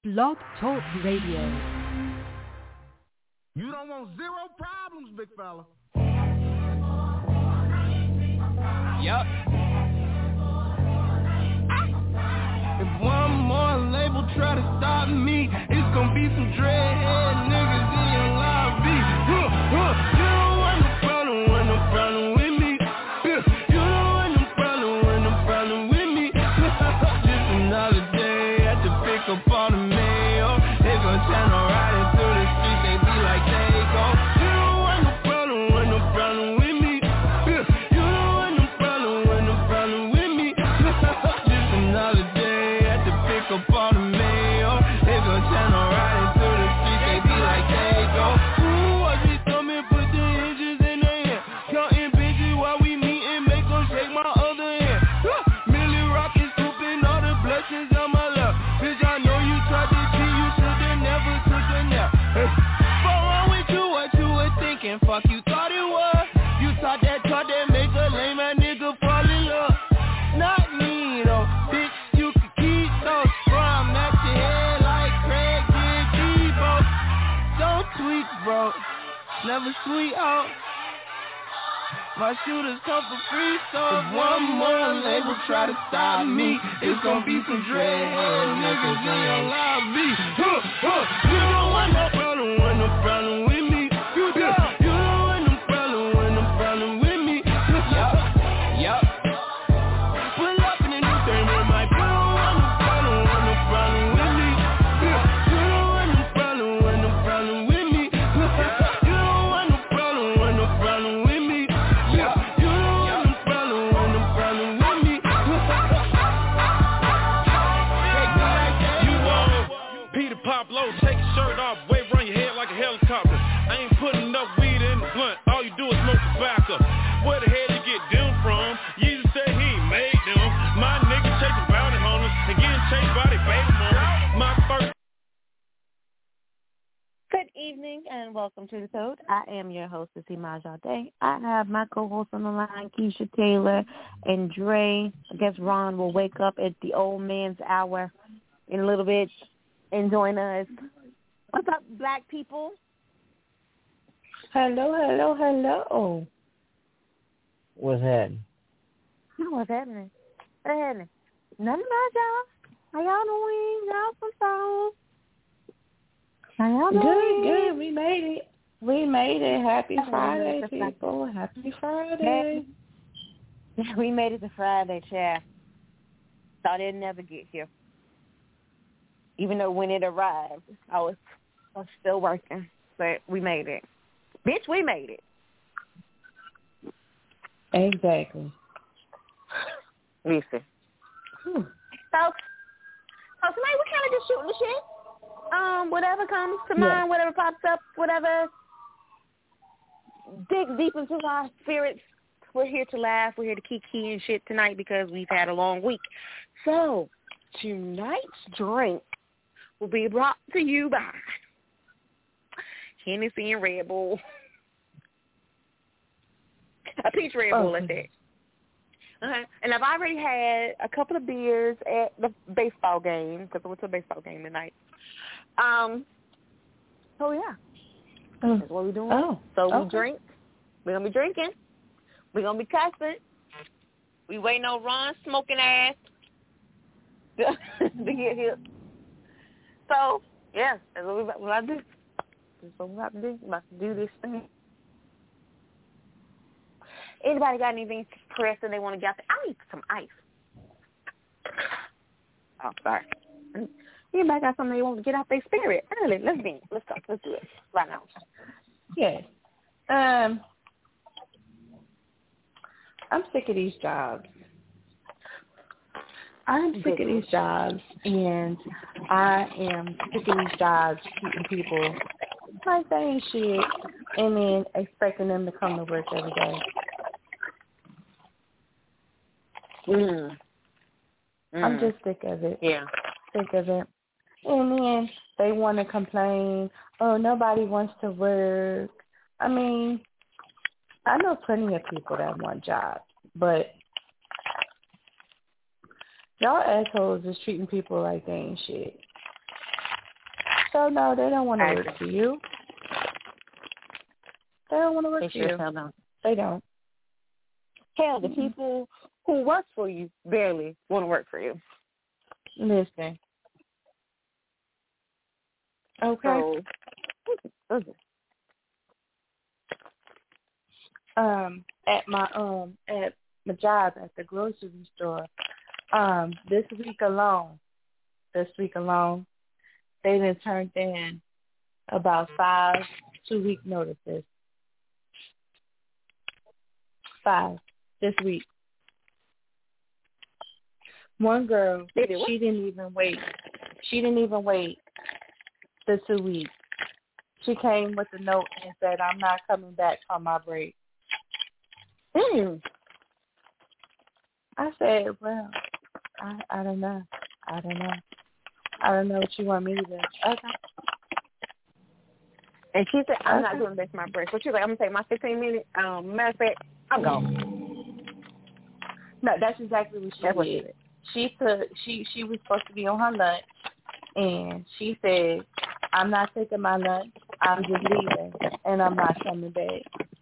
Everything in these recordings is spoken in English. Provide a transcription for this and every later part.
Blog Talk Radio. You don't want zero problems, big fella. Yup. If one more label try to stop me, it's gonna be some dreadhead niggas in your lobby. You don't want no problem with me. You don't want no problem with me. Just another day at the pick up on the mail. They gon' turn right into the streets, they be like they go. You don't want no problem with me. You don't want no problem with me. Just another day at the pick up on the mail. They gon' turn right into the streets, they be like they go. Ooh, watch me coming, put the hinges in their hand. Counting bitches while we meet and make them shake my other hand. Millie rockin', scooping all the blessings on my lap. Bitch, I know you tried to cheat, you should've never took a nap. Hey, what's wrong with you, what you were thinking? Fuck you thought it was. You thought that make a lame ass nigga fall in love. Not me though, bitch, you can keep those from at your head like Craig did Debo. Don't tweet, bro, never sweet out. My shooters come for free, so if one more label try to stop me, it's gonna be some dreadhead niggas in your lobby. You don't want no problem with me. You don't want no problem with me. Yup. Pull up in the new thing in my you don't want no problem with me. You don't want no problem with me. You don't want no problem with me. Pablo, take your shirt off, wave around your head like a helicopter. I ain't putting enough weed in the blunt, all you do is smoke tobacco. Where the hell you get them from? Jesus said he made them. My niggas chasing bounty hunters and getting chased by their baby mama. My first. Good evening and welcome to the Code. I am your hostess, Imaj Day. I have my co-host on the line, Keisha Taylor and Dre. I guess Ron will wake up at the old man's hour in a little bit and join us. What's up, black people? Hello. What's happening? What's happening? Nothing about y'all. How y'all doing? Y'all some songs. How y'all doing? Good. We made it. Happy Friday, people. Happy Friday. We made it to Friday, chat. Thought it'd never get here. Even though when it arrived, I was still working, but we made it. Bitch, we made it. Exactly. Listen. So tonight we're kind of just shooting the shit. Whatever comes to mind, whatever pops up, whatever digs deep into our spirits. We're here to laugh. We're here to kiki and shit tonight because we've had a long week. So tonight's drink will be brought to you by Hennessy and Red Bull. A peach Red Bull, that's it. And I've already had a couple of beers at the baseball game, because I went to a baseball game tonight. So, yeah. That's what we're doing. We drink. We're going to be drinking. We're going to be cussing. We waiting on Ron's smoking ass to get here. So, yeah, that's what we're about to do. That's what we're about to do. We're about to do this thing. Anybody got anything pressing they want to get out there? I need some ice. Oh, sorry. Anybody got something they want to get out their spirit? Early. Let's go. Let's do it right now. Yes. I'm sick of these jobs. I'm sick of these jobs, and I am sick of these jobs keeping people like they ain't shit and then expecting them to come to work every day. I'm just sick of it. Yeah. Sick of it. And then they want to complain, oh, nobody wants to work. I mean, I know plenty of people that want jobs, but y'all assholes is treating people like they ain't shit. So no, they don't want to work for you. They don't want to work for you. They don't. Hell, the people who work for you barely want to work for you. Listen. Okay. So, at my job at the grocery store, this week alone, they done turned in about 5 2-week notices. 5 this week. One girl, she didn't even wait. She didn't even wait the 2 weeks. She came with a note and said, "I'm not coming back from my break." I said, "Well, I don't know. I don't know what you want me to do." Okay. And she said, "I'm not doing this for my break." So she's like, "I'm gonna take my 15-minute. Matter of fact, I'm gone." No, that's exactly what she did. She was supposed to be on her lunch, and she said, "I'm not taking my lunch. I'm just leaving, and I'm not coming back."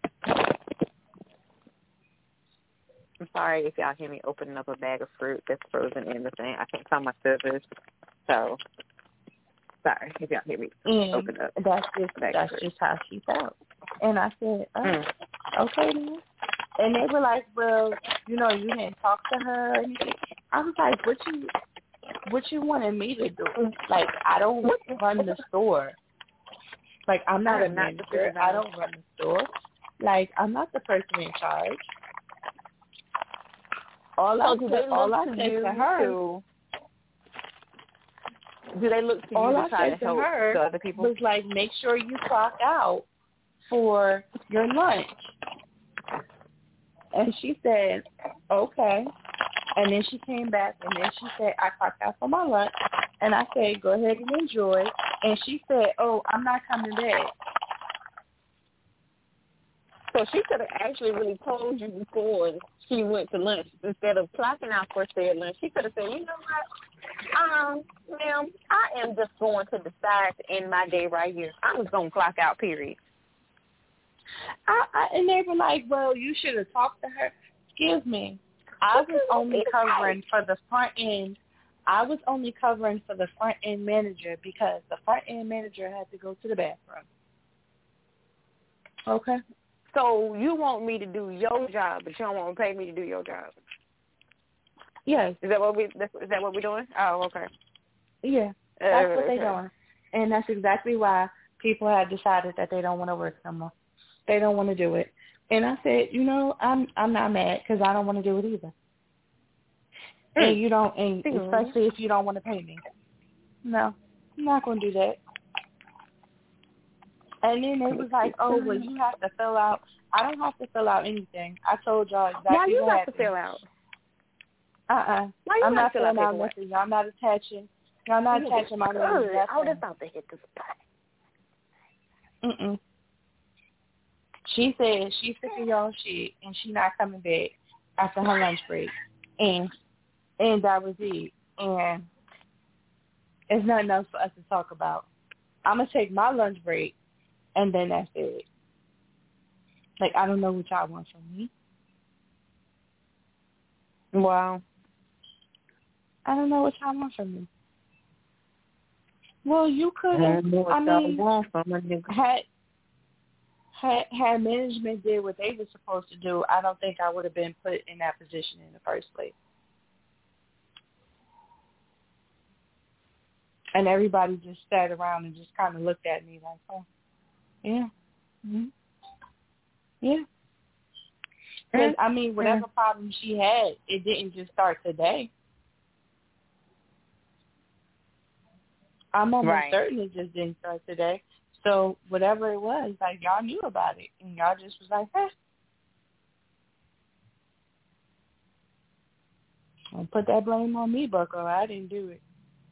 I'm sorry if y'all hear me opening up a bag of fruit that's frozen in the thing. I can't find my scissors, so sorry if y'all hear me open up. That's just how she felt. And I said, okay then. And they were like, "Well, you didn't talk to her or anything." I was like, what you wanted me to do? Like, I don't run the store. Like, I'm not a manager. I don't run the store. Like, I'm not the person in charge. All I said to her was like, make sure you clock out for your lunch. And she said, okay. And then she came back and then she said, "I clocked out for my lunch." And I said, "Go ahead and enjoy." And she said, "Oh, I'm not coming back." So she could have actually really told you before she went to lunch. Instead of clocking out for said lunch, she could have said, "You know what, ma'am, I am just going to decide to end my day right here. I'm just going to clock out, period." And they were like, "Well, you should have talked to her." Excuse me. I was only covering for the front end. I was only covering for the front end manager because the front end manager had to go to the bathroom. Okay. So you want me to do your job, but you don't want to pay me to do your job? Yes. Is that what we're doing? Oh, okay. Yeah, that's what they're doing, and that's exactly why people have decided that they don't want to work no more. They don't want to do it. And I said, I'm not mad because I don't want to do it either. And you don't, and especially if you don't want to pay me. No, I'm not going to do that. And then they was like, "Oh, well, you have to fill out." I don't have to fill out anything. I told y'all exactly what happened. Why you have to fill out? I'm not filling out nothing. Y'all not attaching my name. I would have thought they hit the spot. She said she's sick of y'all shit and she not coming back after her lunch break. And that was it. And it's nothing else for us to talk about. I'm going to take my lunch break and then that's it. Like, I don't know what y'all want from me. Wow. I don't know what y'all want from me. Well, you could have, had management did what they were supposed to do, I don't think I would have been put in that position in the first place. And everybody just sat around and just kind of looked at me like, "Oh, yeah. Mm-hmm. Yeah." Because, whatever problem she had, it didn't just start today. I'm almost certain it just didn't start today. So whatever it was, like, y'all knew about it. And y'all just was like, Don't put that blame on me, Bucko. I didn't do it.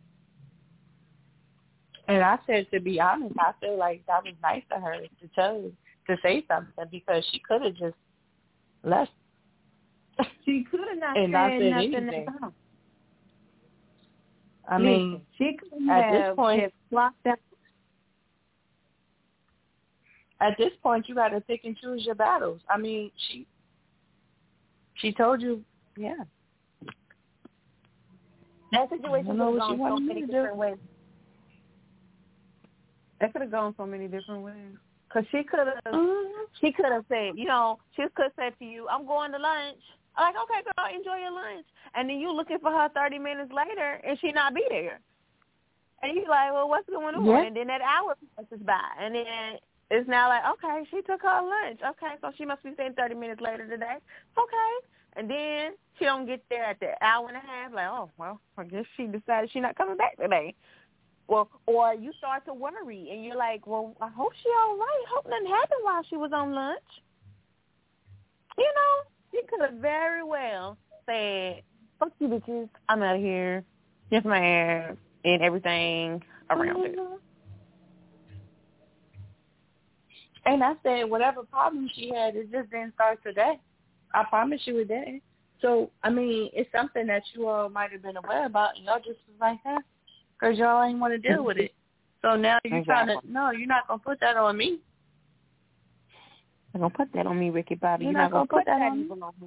And I said, to be honest, I feel like that was nice of her to say something because she could have just left. She could have not said nothing anything. at all. I mean, she could at this point, clocked out. at this point, you got to pick and choose your battles. I mean, she told you, yeah. That situation could have gone so many different ways. That could have gone so many different ways. Because she could have said, you know, she could have said to you, I'm going to lunch. I'm like, okay, girl, enjoy your lunch. And then you looking for her 30 minutes later, and she not be there. And you like, well, what's going on? Yeah. And then that hour passes by. And then it's now like, okay, she took her lunch. Okay, so she must be staying 30 minutes later today. Okay. And then she don't get there at the hour and a half, like, oh, well, I guess she decided she's not coming back today. Well, or you start to worry, and you're like, well, I hope she all right. Hope nothing happened while she was on lunch. You know, she could have very well said, fuck you bitches, I'm out of here. Just my ass and everything around it. And I said, whatever problem she had, it just didn't start today. I promise you it didn't. So, I mean, it's something that you all might have been aware about, and y'all just was like that because y'all ain't want to deal with it. So now you're trying to, no, you're not going to put that on me. I'm going to put that on me, Ricky Bobby. You're not going to put that on me.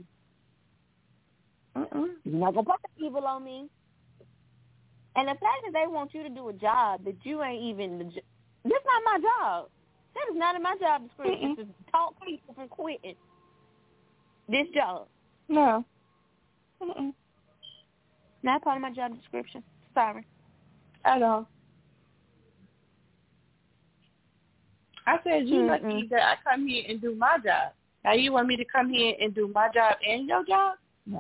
You're not going to put that evil on me. And the fact that they want you to do a job that you ain't even, that's not my job. That is not in my job description to talk people from quitting this job. No. Not part of my job description. Sorry. At all. I said, you lucky that I come here and do my job. Now you want me to come here and do my job and your job? No.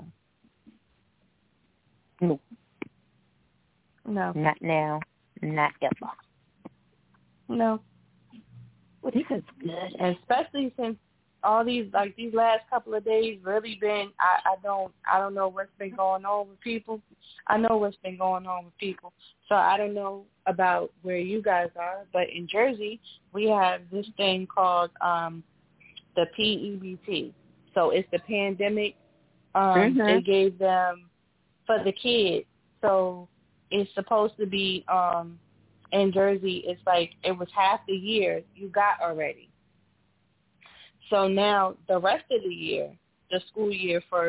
No. No. Not now. Not ever. No. Well, this is good. And especially since all these last couple of days really been, I don't know what's been going on with people. I know what's been going on with people. So I don't know about where you guys are, but in Jersey, we have this thing called the PEBT. So it's the pandemic. They gave them for the kids. So it's supposed to be in Jersey, it's like it was half the year you got already. So now the rest of the year, the school year for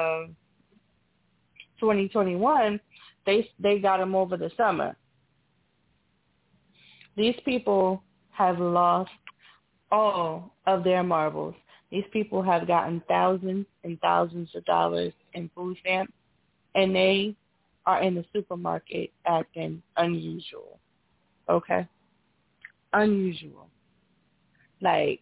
2021, they got them over the summer. These people have lost all of their marbles. These people have gotten thousands and thousands of dollars in food stamps, and they are in the supermarket acting unusual. Okay? Unusual. Like,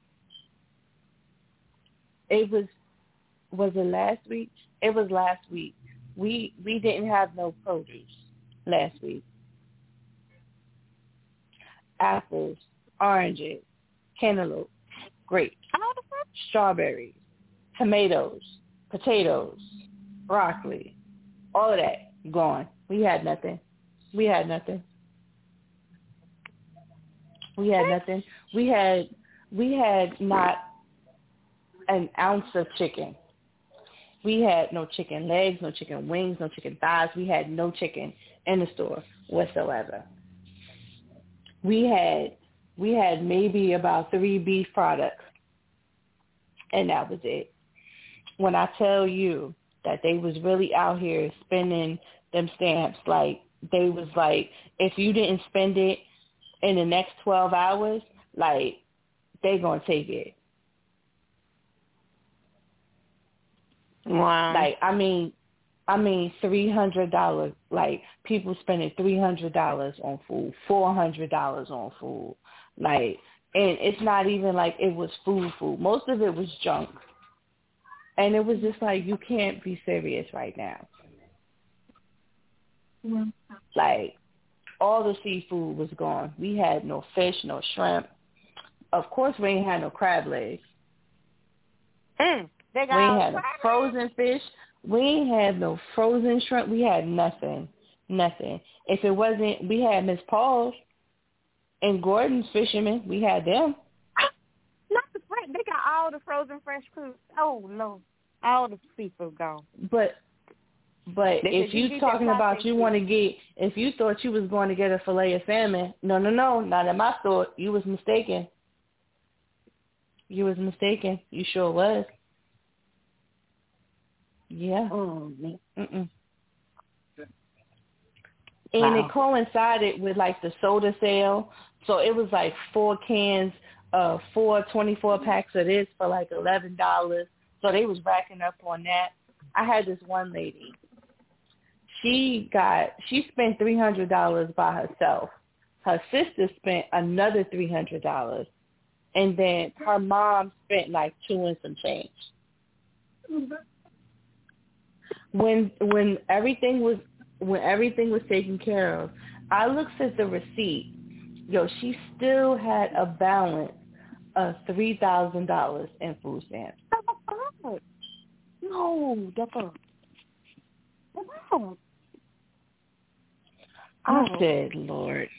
was it last week? It was last week. We didn't have no produce last week. Apples, oranges, cantaloupe, grapes, strawberries, tomatoes, potatoes, broccoli, all of that gone. We had nothing. We had nothing. We had not an ounce of chicken. We had no chicken legs, no chicken wings, no chicken thighs. We had no chicken in the store whatsoever. We had maybe about 3 beef products, and that was it. When I tell you that they was really out here spending them stamps, like they was like, if you didn't spend it in the next 12 hours, like they gonna take it. Wow. Like, I mean $300, like people spending $300 on food, $400 on food. Like, and it's not even like it was food. Most of it was junk. And it was just like, you can't be serious right now. Mm-hmm. Like, all the seafood was gone. We had no fish, no shrimp. Of course, we ain't had no crab legs. We ain't had no frozen fish. We ain't had no frozen shrimp. We had nothing. Nothing. If it wasn't, we had Miss Paul's and Gordon's Fishermen. We had them. Not the fresh. They got all the frozen fresh food. Oh, no. All the seafood gone. But if you talking about you want to get, if you thought you was going to get a fillet of salmon, no, not in my store. You was mistaken. You was mistaken. You sure was. Yeah. Oh, man. Mm-mm. And it coincided with, like, the soda sale. So it was, like, 4 cans of 4 24-packs of this for, like, $11. So they was racking up on that. I had this one lady. She spent $300 by herself. Her sister spent another $300. And then her mom spent, like, 2 and some change. When everything was taken care of, I looked at the receipt. Yo, she still had a balance of $3,000 in food stamps. No, that's a... I said, Lord.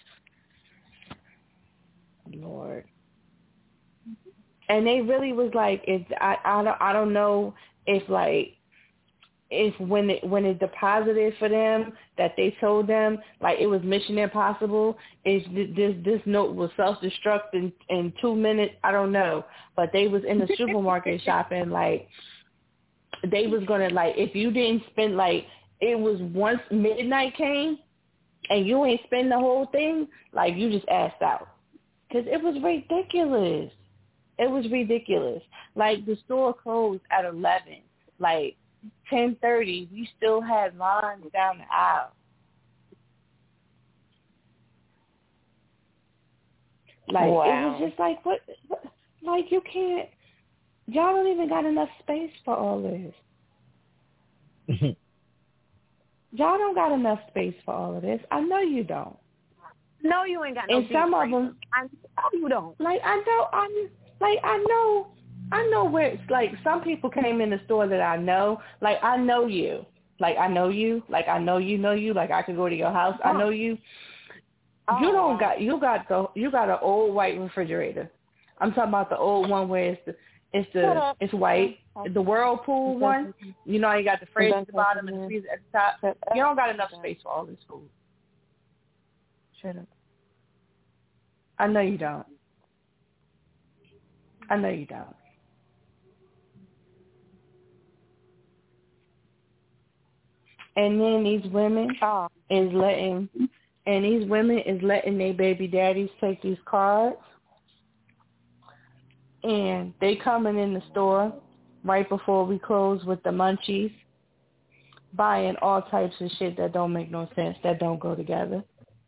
And they really was like, I don't know if, like, if when it deposited for them that they told them, like, it was Mission Impossible, is this note will self-destruct in 2 minutes. I don't know. But they was in the supermarket shopping, like, they was going to, like, if you didn't spend, like, it was once midnight came and you ain't spend the whole thing, like, you just asked out. Because it was ridiculous. It was ridiculous. Like, the store closed at 11. Like, 10:30, we still had lines down the aisle. Like, wow. It was just like, what? Like, you can't, y'all don't even got enough space for all this. Y'all don't got enough space for all of this. I know you don't. No, you ain't got no. And some of them, I know you don't. Like, I know where it's like some people came in the store that I know. Like, I know you. Like, I know you. Like, I know you know you. Like, I could go to your house. I know you. You don't got you got an old white refrigerator. I'm talking about the old one where it's white. The Whirlpool one. You know, you got the fridge at the bottom and the freezer at the top. You don't got enough space for all this food. Shut up. I know you don't. And then these women is letting their baby daddies take these cards, and they coming in the store right before we close with the munchies, buying all types of shit that don't make no sense, that don't go together.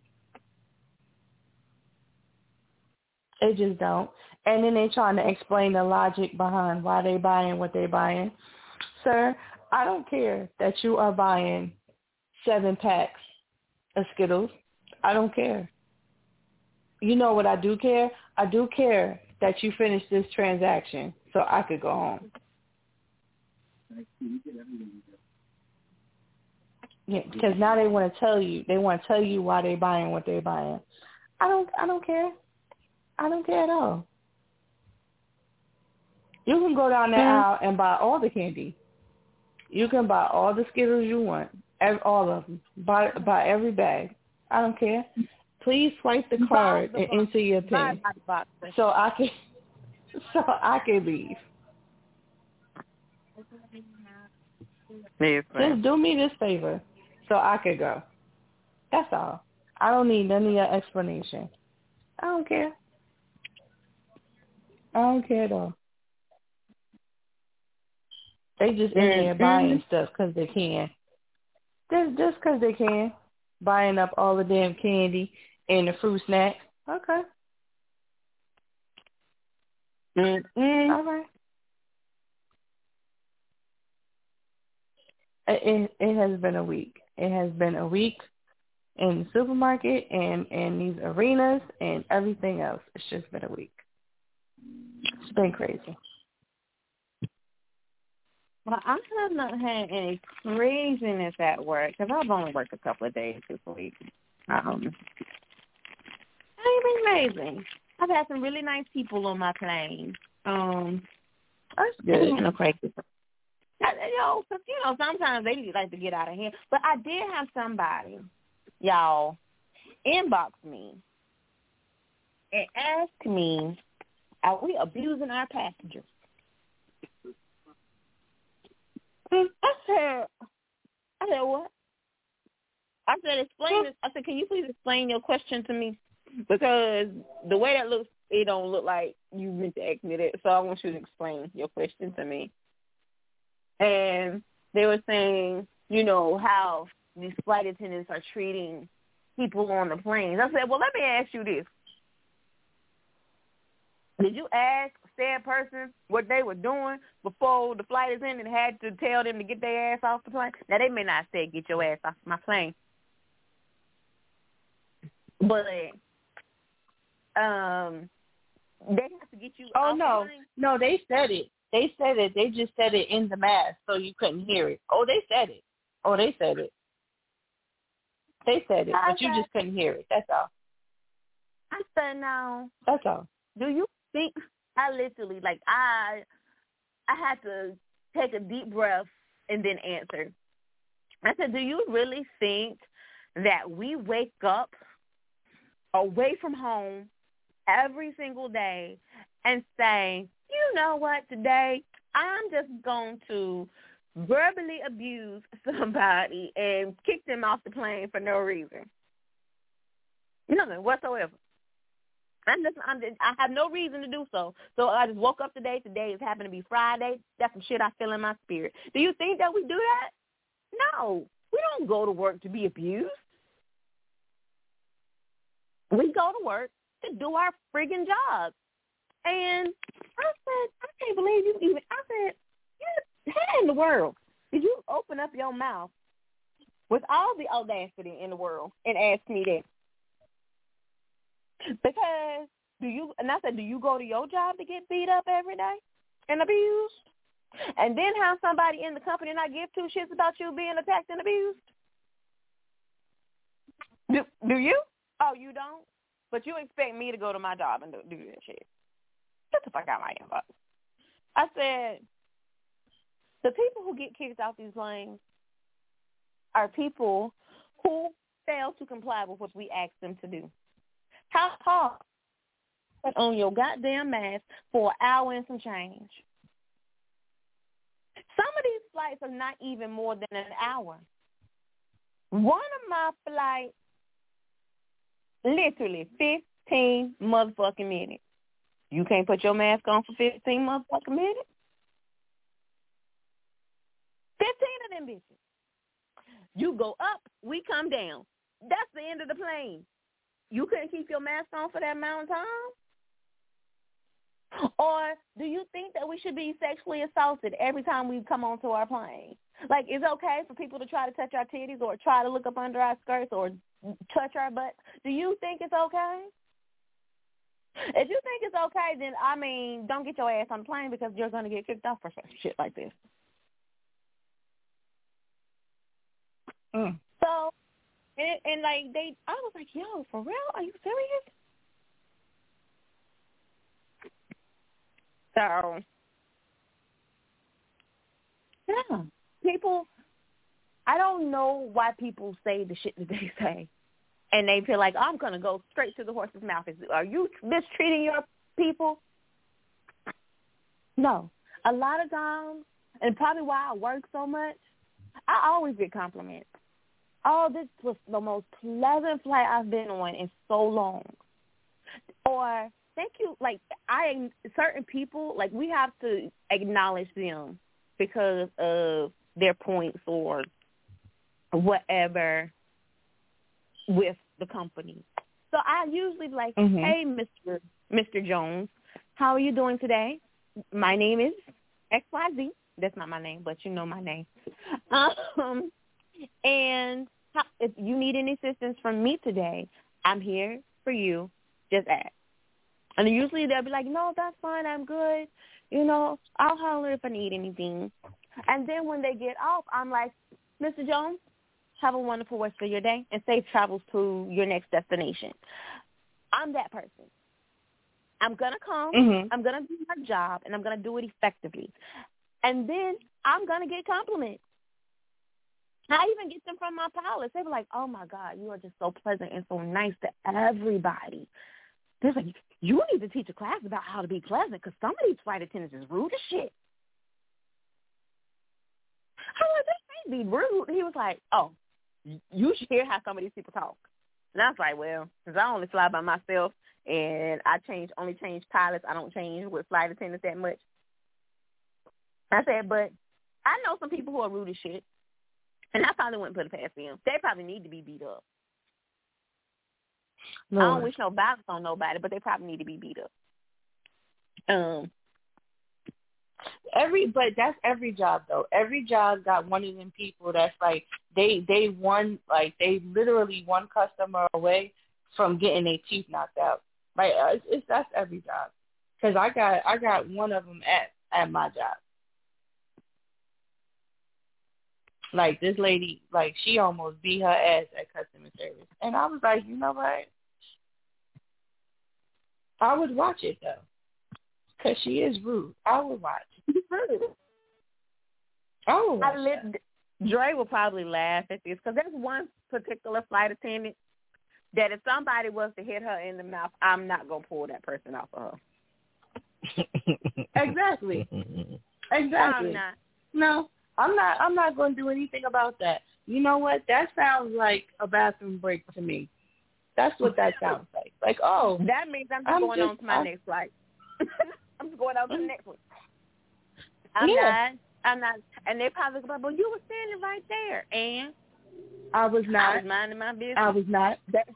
They just don't. And then they trying to explain the logic behind why they buying what they buying. Sir, I don't care that you are buying 7 packs of Skittles. I don't care. You know what I do care? I do care that you finish this transaction so I could go home. Yeah, because now they want to tell you. They want to tell you why they buying what they buying. I don't care. I don't care at all. You can go down the aisle and buy all the candy. You can buy all the Skittles you want, all of them. Buy every bag. I don't care. Please swipe the card and enter your PIN so I can leave. Just do me this favor so I could go. That's all. I don't need none of your explanation. I don't care. I don't care at all. They just in there buying stuff because they can. Just because they can. Buying up all the damn candy and the fruit snacks. Okay. All right. It has been a week. It has been a week in the supermarket and these arenas and everything else. It's just been a week. It's been crazy. Well, I have not had any craziness at work because I've only worked a couple of days this week. It ain't been amazing. I've had some really nice people on my plane. That's good. No crazy. Sometimes they like to get out of hand. But I did have somebody, y'all, inbox me and ask me Are we abusing our passengers? I said, what? I said, explain it. I said, can you please explain your question to me? Because the way that looks, it don't look like you meant to ask me that. So I want you to explain your question to me. And they were saying, how these flight attendants are treating people on the planes. I said, well, let me ask you this. Did you ask said person what they were doing before the flight attendant had to tell them to get their ass off the plane? Now, they may not say, get your ass off my plane. But they have to get you off the plane. No, they said it. They said it. They just said it in the mask so you couldn't hear it. They said it. They said it. They said it, but you just couldn't hear it. That's all. I said, no. That's all. Do you think, I literally, I had to take a deep breath and then answer. I said, do you really think that we wake up away from home every single day and say, you know what, today I'm just going to verbally abuse somebody and kick them off the plane for no reason? Nothing whatsoever. I have no reason to do so. So I just woke up today. Today is happened to be Friday. That's some shit I feel in my spirit. Do you think that we do that? No. We don't go to work to be abused. We go to work to do our friggin' job. And I said, I can't believe you even, I said, how in the world did you open up your mouth with all the audacity in the world and ask me that? Because do you go to your job to get beat up every day and abused? And then have somebody in the company not give two shits about you being attacked and abused? Do you? Oh, you don't? But you expect me to go to my job and do that shit. Get the fuck out of my inbox. I said, the people who get kicked off these planes are people who fail to comply with what we ask them to do. How hard on your goddamn mask for an hour and some change? Some of these flights are not even more than an hour. One of my flights, literally 15 motherfucking minutes. You can't put your mask on for 15 motherfucking minutes? 15 of them bitches. You go up, we come down. That's the end of the plane. You couldn't keep your mask on for that amount of time? Or do you think that we should be sexually assaulted every time we come onto our plane? Like, is it okay for people to try to touch our titties or try to look up under our skirts or touch our butts? Do you think it's okay? If you think it's okay, then, don't get your ass on the plane because you're going to get kicked off for shit like this. So, I was like, yo, for real? Are you serious? So, yeah, people, I don't know why people say the shit that they say. And they feel like, I'm going to go straight to the horse's mouth. Are you mistreating your people? No. A lot of times, and probably why I work so much, I always get compliments. Oh, this was the most pleasant flight I've been on in so long. Or, thank you. Certain people, we have to acknowledge them because of their points or whatever with the company. So I usually be like, hey, Mr. Jones, how are you doing today? My name is XYZ. That's not my name, but you know my name. And if you need any assistance from me today, I'm here for you. Just ask. And usually they'll be like, no, that's fine. I'm good. I'll holler if I need anything. And then when they get off, I'm like, Mr. Jones, have a wonderful rest of your day and safe travels to your next destination. I'm that person. I'm going to come. I'm going to do my job, and I'm going to do it effectively. And then I'm going to get compliments. I even get them from my pilots. They were like, oh, my God, you are just so pleasant and so nice to everybody. They're like, you need to teach a class about how to be pleasant because some of these flight attendants is rude as shit. I was like, they can't be rude. He was like, oh, you should hear how some of these people talk. And I was like, well, since I only fly by myself and I only change pilots, I don't change with flight attendants that much. I said, but I know some people who are rude as shit, and I probably wouldn't put it past them. They probably need to be beat up. Lord. I don't wish no violence on nobody, but they probably need to be beat up. But that's every job though. Every job got one of them people that's like they literally one customer away from getting their teeth knocked out. Like that's every job. Because I got one of them at my job. Like this lady, like she almost beat her ass at customer service, and I was like, you know what? I would watch it though, because she is rude. I would watch. Oh, Dre will probably laugh at this because there's one particular flight attendant that if somebody was to hit her in the mouth, I'm not gonna pull that person off of her. Exactly. I'm not. No, I'm not going to do anything about that. You know what? That sounds like a bathroom break to me. That's what that sounds like. Like, oh, that means I'm going on to my next flight. I'm just going on to the next one. I'm not. And they probably go, well, you were standing right there, and I was not. I was minding my business. I was not. Look,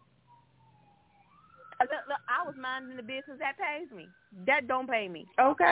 I was minding the business that pays me. That don't pay me. Okay.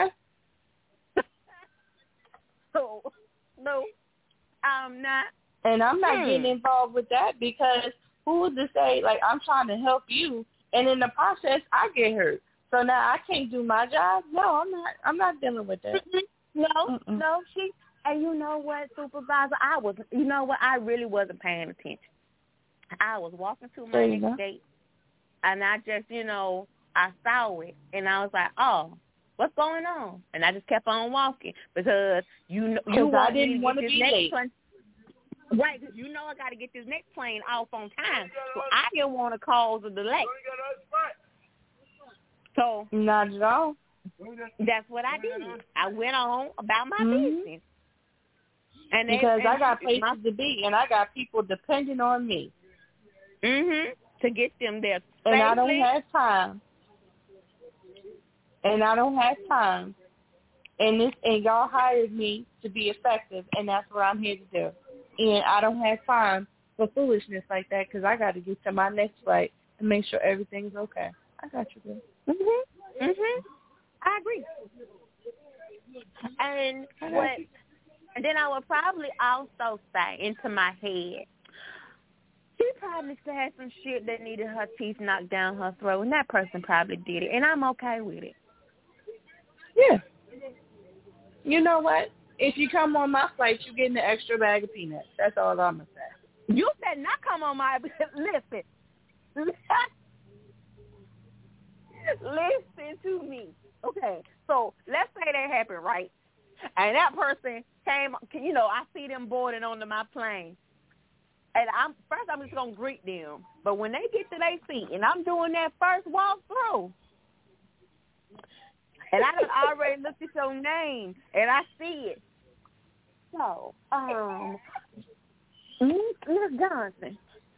So, no, I'm not. And I'm not getting involved with that because who would say, like, I'm trying to help you, and in the process, I get hurt. So now I can't do my job? No, I'm not dealing with that. No, and you know what, Supervisor? I really wasn't paying attention. I was walking to my next gate, and I just, I saw it, and I was like, oh, what's going on? And I just kept on walking because I didn't want to be late. Right, because I got to get this next plane off on time, so I didn't want to cause a delay. So not at all. That's what I did. I went on about my business. And because I got places to be, and I got people depending on me. To get them there safely. And I don't have time. And y'all hired me to be effective, and that's what I'm here to do. And I don't have time for foolishness like that because I got to get to my next flight and make sure everything's okay. I got you, girl. I agree. And then I would probably also say into my head, she probably still had some shit that needed her teeth knocked down her throat, and that person probably did it, and I'm okay with it. Yeah. You know what? If you come on my flight, you're getting an extra bag of peanuts. That's all I'm going to say. You said not come on my... Listen. Listen to me. Okay, so let's say that happened, right? And that person came, I see them boarding onto my plane. And I'm just going to greet them. But when they get to their seat and I'm doing that first walk through, and I done already looked at your name and I see it. So, Ms. Johnson,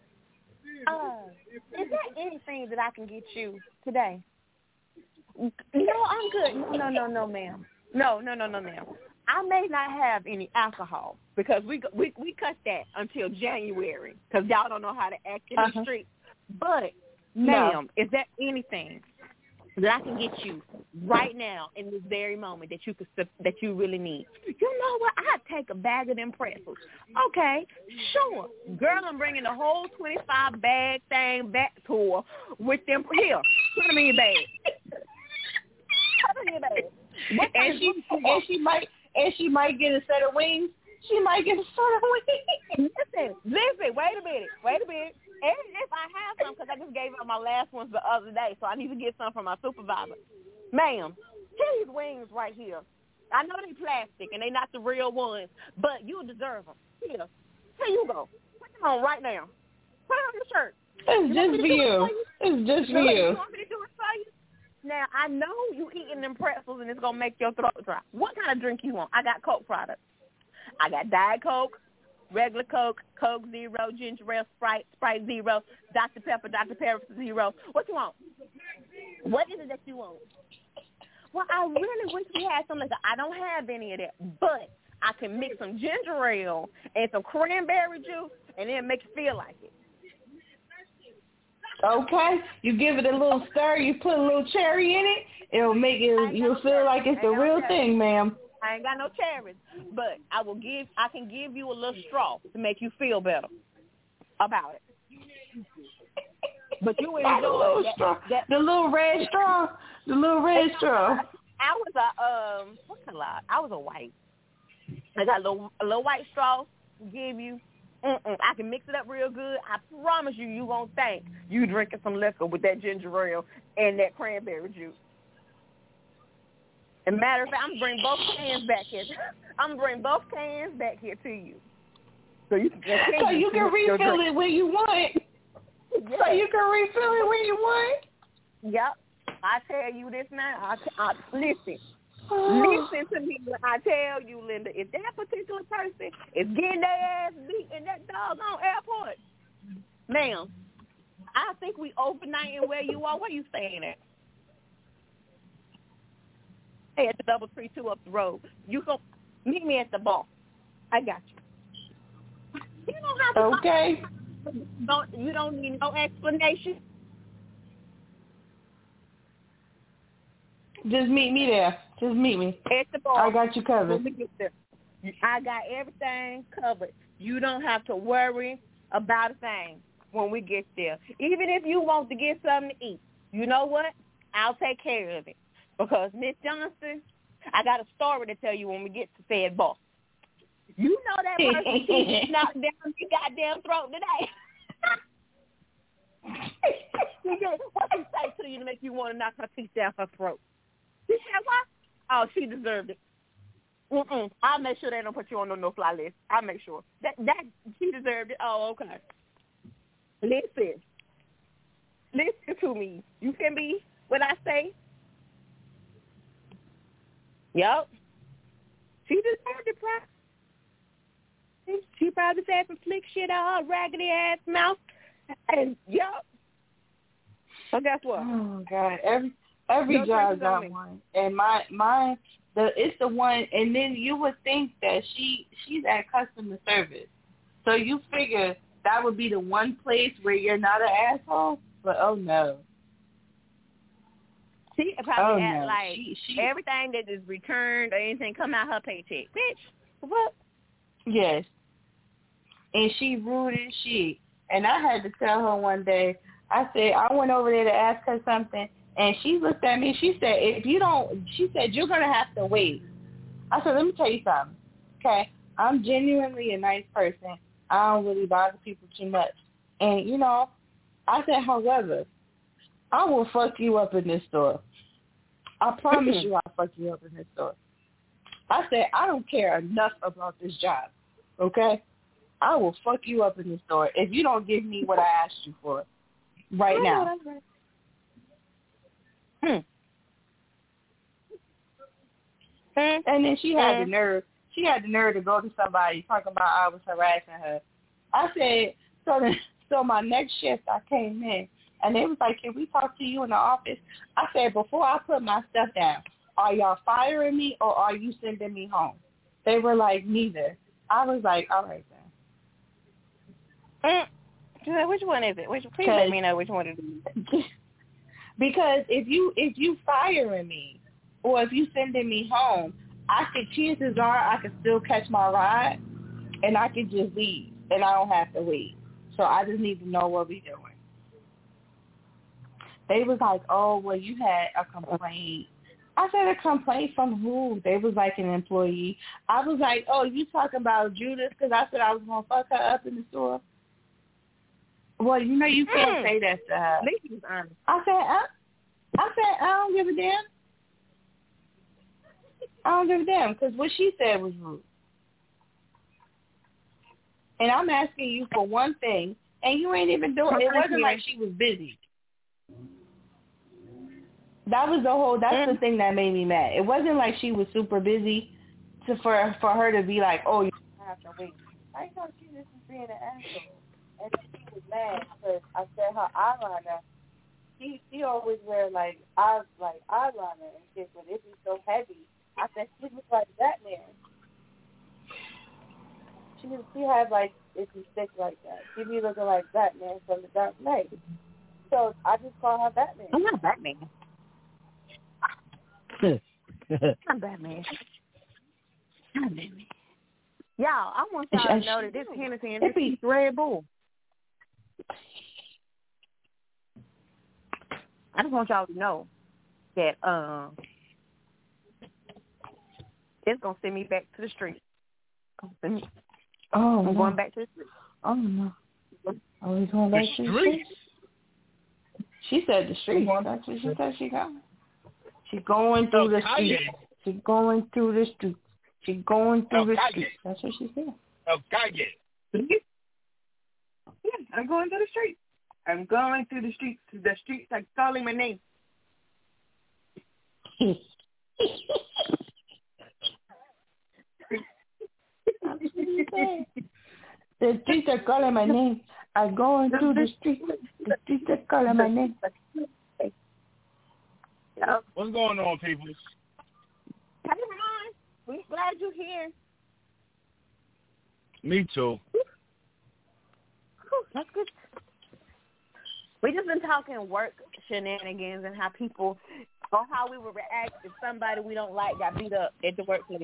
is there anything that I can get you today? No, I'm good. No, ma'am. No, ma'am. I may not have any alcohol because we cut that until January because y'all don't know how to act in the street. But, ma'am, is there anything that I can get you right now in this very moment that you really need? You know what? I'd take a bag of them pretzels. Okay, sure. Girl, I'm bringing the whole 25 bag thing back to her with them. Here, put them in your bag. And she might get a set of wings. She might get a set of wings. Listen, wait a minute. And if I have some, because I just gave up my last ones the other day, so I need to get some from my supervisor. Ma'am, these wings right here, I know they're plastic and they're not the real ones, but you deserve them. Here you go. Put them on right now. Put on your shirt. It's just for you. It's just for you. You want me to do it for you? Now, I know you eating them pretzels and it's going to make your throat dry. What kind of drink you want? I got Coke products. I got Diet Coke, regular Coke, Coke Zero, Ginger Ale, Sprite, Sprite Zero, Dr. Pepper Zero. What you want? What is it that you want? Well, I really wish we had something like that. I don't have any of that, but I can mix some ginger ale and some cranberry juice, and it'll make you feel like it. Okay, you give it a little stir, you put a little cherry in it, it'll make it, you'll feel like it's the real thing, ma'am. I ain't got no cherries, but I can give you a little straw to make you feel better about it. But you enjoy that. The little red straw. The little red straw. I was what color? I was a white. I got a little white straw to give you. I can mix it up real good. I promise you won't think you drinking some liquor with that ginger ale and that cranberry juice. As a matter of fact, I'm going to bring both cans back here. To you. So you can refill it when you want. Yes. So you can refill it when you want. Yep. I tell you this now. Listen. Listen to me when I tell you, Linda, if that particular person is getting their ass beat in that doggone airport, ma'am, I think we overnighting where you are. Where you staying at? Hey, at the DoubleTree 2 up the road. You go meet me at the bar. I got you. You don't have to. Okay. You don't need no explanation. Just meet me there. Just meet me. At the bar. I got you covered. I got everything covered. You don't have to worry about a thing when we get there. Even if you want to get something to eat, you know what? I'll take care of it. Because, Miss Johnson, I got a story to tell you when we get to said boss. You know that person knocked down your goddamn throat today. What did he say to you to make you want to knock her teeth down her throat? She said what? Oh, she deserved it. I'll make sure they don't put you on the no-fly list. I'll make sure. That she deserved it. Oh, okay. Listen to me. You can be what I say. Yep. She deserved it, probably. She probably said some slick shit out her raggedy ass mouth. And yep. So guess what? Oh God. Every job got one. And mine it's the one, and then you would think that she's at customer service. So you figure that would be the one place where you're not an asshole, but oh no. She probably like she everything that is returned or anything come out her paycheck. Bitch, what? Yes. And she rude as shit. And I had to tell her one day, I said, I went over there to ask her something, and she looked at me. She said, you're going to have to wait. I said, let me tell you something. Okay, I'm genuinely a nice person. I don't really bother people too much. And, I said, however, I will fuck you up in this store. I promise you I'll fuck you up in this store. I said, I don't care enough about this job, okay? I will fuck you up in this store if you don't give me what I asked you for right now. And then she had the nerve. She had the nerve to go to somebody talking about I was harassing her. I said, so my next shift I came in, and they was like, can we talk to you in the office? I said, before I put my stuff down, are y'all firing me or are you sending me home? They were like, neither. I was like, all right then. Which one is it? Please let me know which one it is. Because if you firing me or if you sending me home, chances are I could still catch my ride and I could just leave and I don't have to wait. So I just need to know what we're doing. They was like, oh, well, you had a complaint. I said, a complaint from who? They was like an employee. I was like, oh, you talking about Judas? Because I said I was going to fuck her up in the store. Well, you can't say that to her. I said, I don't give a damn. I don't give a damn because what she said was rude. And I'm asking you for one thing, and you ain't even doing it. It wasn't like she was busy. That's the thing that made me mad. It wasn't like she was super busy for her to be like, oh, you have to wait. I thought she just was being an asshole. And she was mad because I said her eyeliner, she always wear like eyeliner and shit, but it be so heavy. I said she looks like Batman. She has like it's thick like that. She be looking like Batman from the Dark Knight. So I just call her Batman. I'm not Batman. I'm Batman. Y'all, I want y'all to know that this Hennessy and this Red Bull. I just want y'all to know that it's gonna send me back to the street. I'm going back to the street. Oh no! Oh, he's going back to the street. She said the street. That's what she said. She got. She's going through the street. She's going through the street. She's going through the street. That's what she said. Yeah, I'm going to the street. I'm going through the streets. The streets are calling my name. The streets are calling my name. I'm going through the streets. The streets are calling my name. What's going on, people? Hey, Ron. We're glad you're here. Me too. That's good. We just been talking work shenanigans and how we would react if somebody we don't like got beat up at the workplace.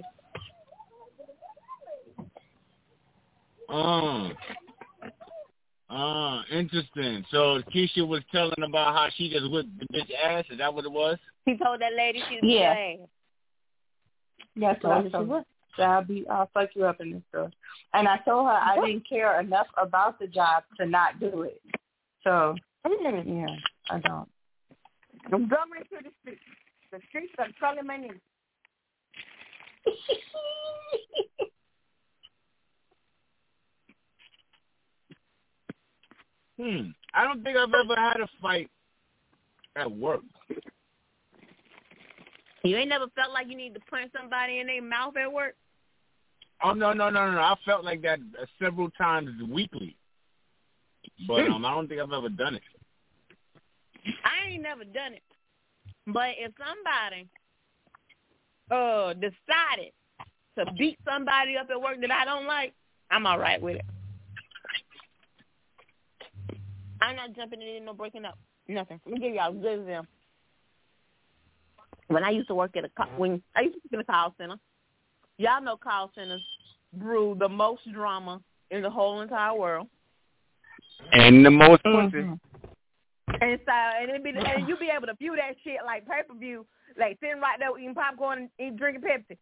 Interesting. So Keisha was telling about how she just whipped the bitch ass. Is that what it was? She told that lady she was playing. That's what I told her. So I'll fuck you up in this store. And I told her I didn't care enough about the job to not do it. So, yeah, I don't. I'm going to the streets. The streets are calling my name. I don't think I've ever had a fight at work. You ain't never felt like you need to punch somebody in their mouth at work? Oh, no. I felt like that several times weekly. But I don't think I've ever done it. I ain't never done it. But if somebody decided to beat somebody up at work that I don't like, I'm all right with it. I'm not jumping in no breaking up. Nothing. Let me give y'all a good example. When I used to work at a call center, y'all know call centers brew the most drama in the whole entire world. And the most pussy. And so, and you be able to view that shit like pay-per-view, like sitting right there eating popcorn and drinking Pepsi.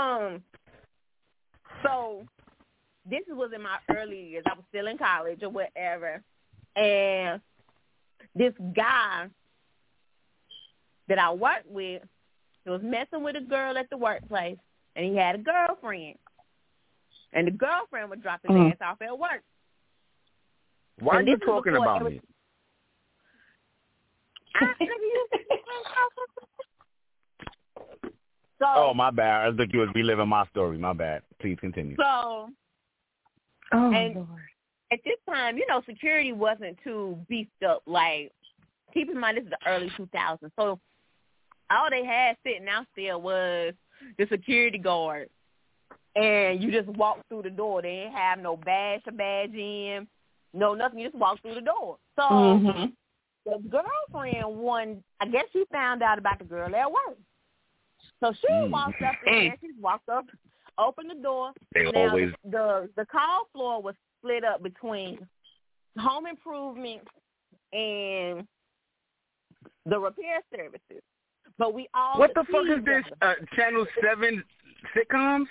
So this was in my early years. I was still in college or whatever. And this guy that I worked with was messing with a girl at the workplace, and he had a girlfriend. And the girlfriend would drop his ass off at work. Why are you talking about me? Oh, my bad. I thought you was reliving my story. My bad. Please continue. So, Lord. At this time, security wasn't too beefed up. Like, keep in mind, this is the early 2000s. So, all they had sitting out there was the security guard. And you just walk through the door. They didn't have no badge to badge in. No, nothing. You just walk through the door. So, the girlfriend I guess she found out about the girl at work. So, she walked up there. She walked up, opened the door. The call floor was split up between home improvement and the repair services. But we all What the fuck is this? Channel 7 sitcoms?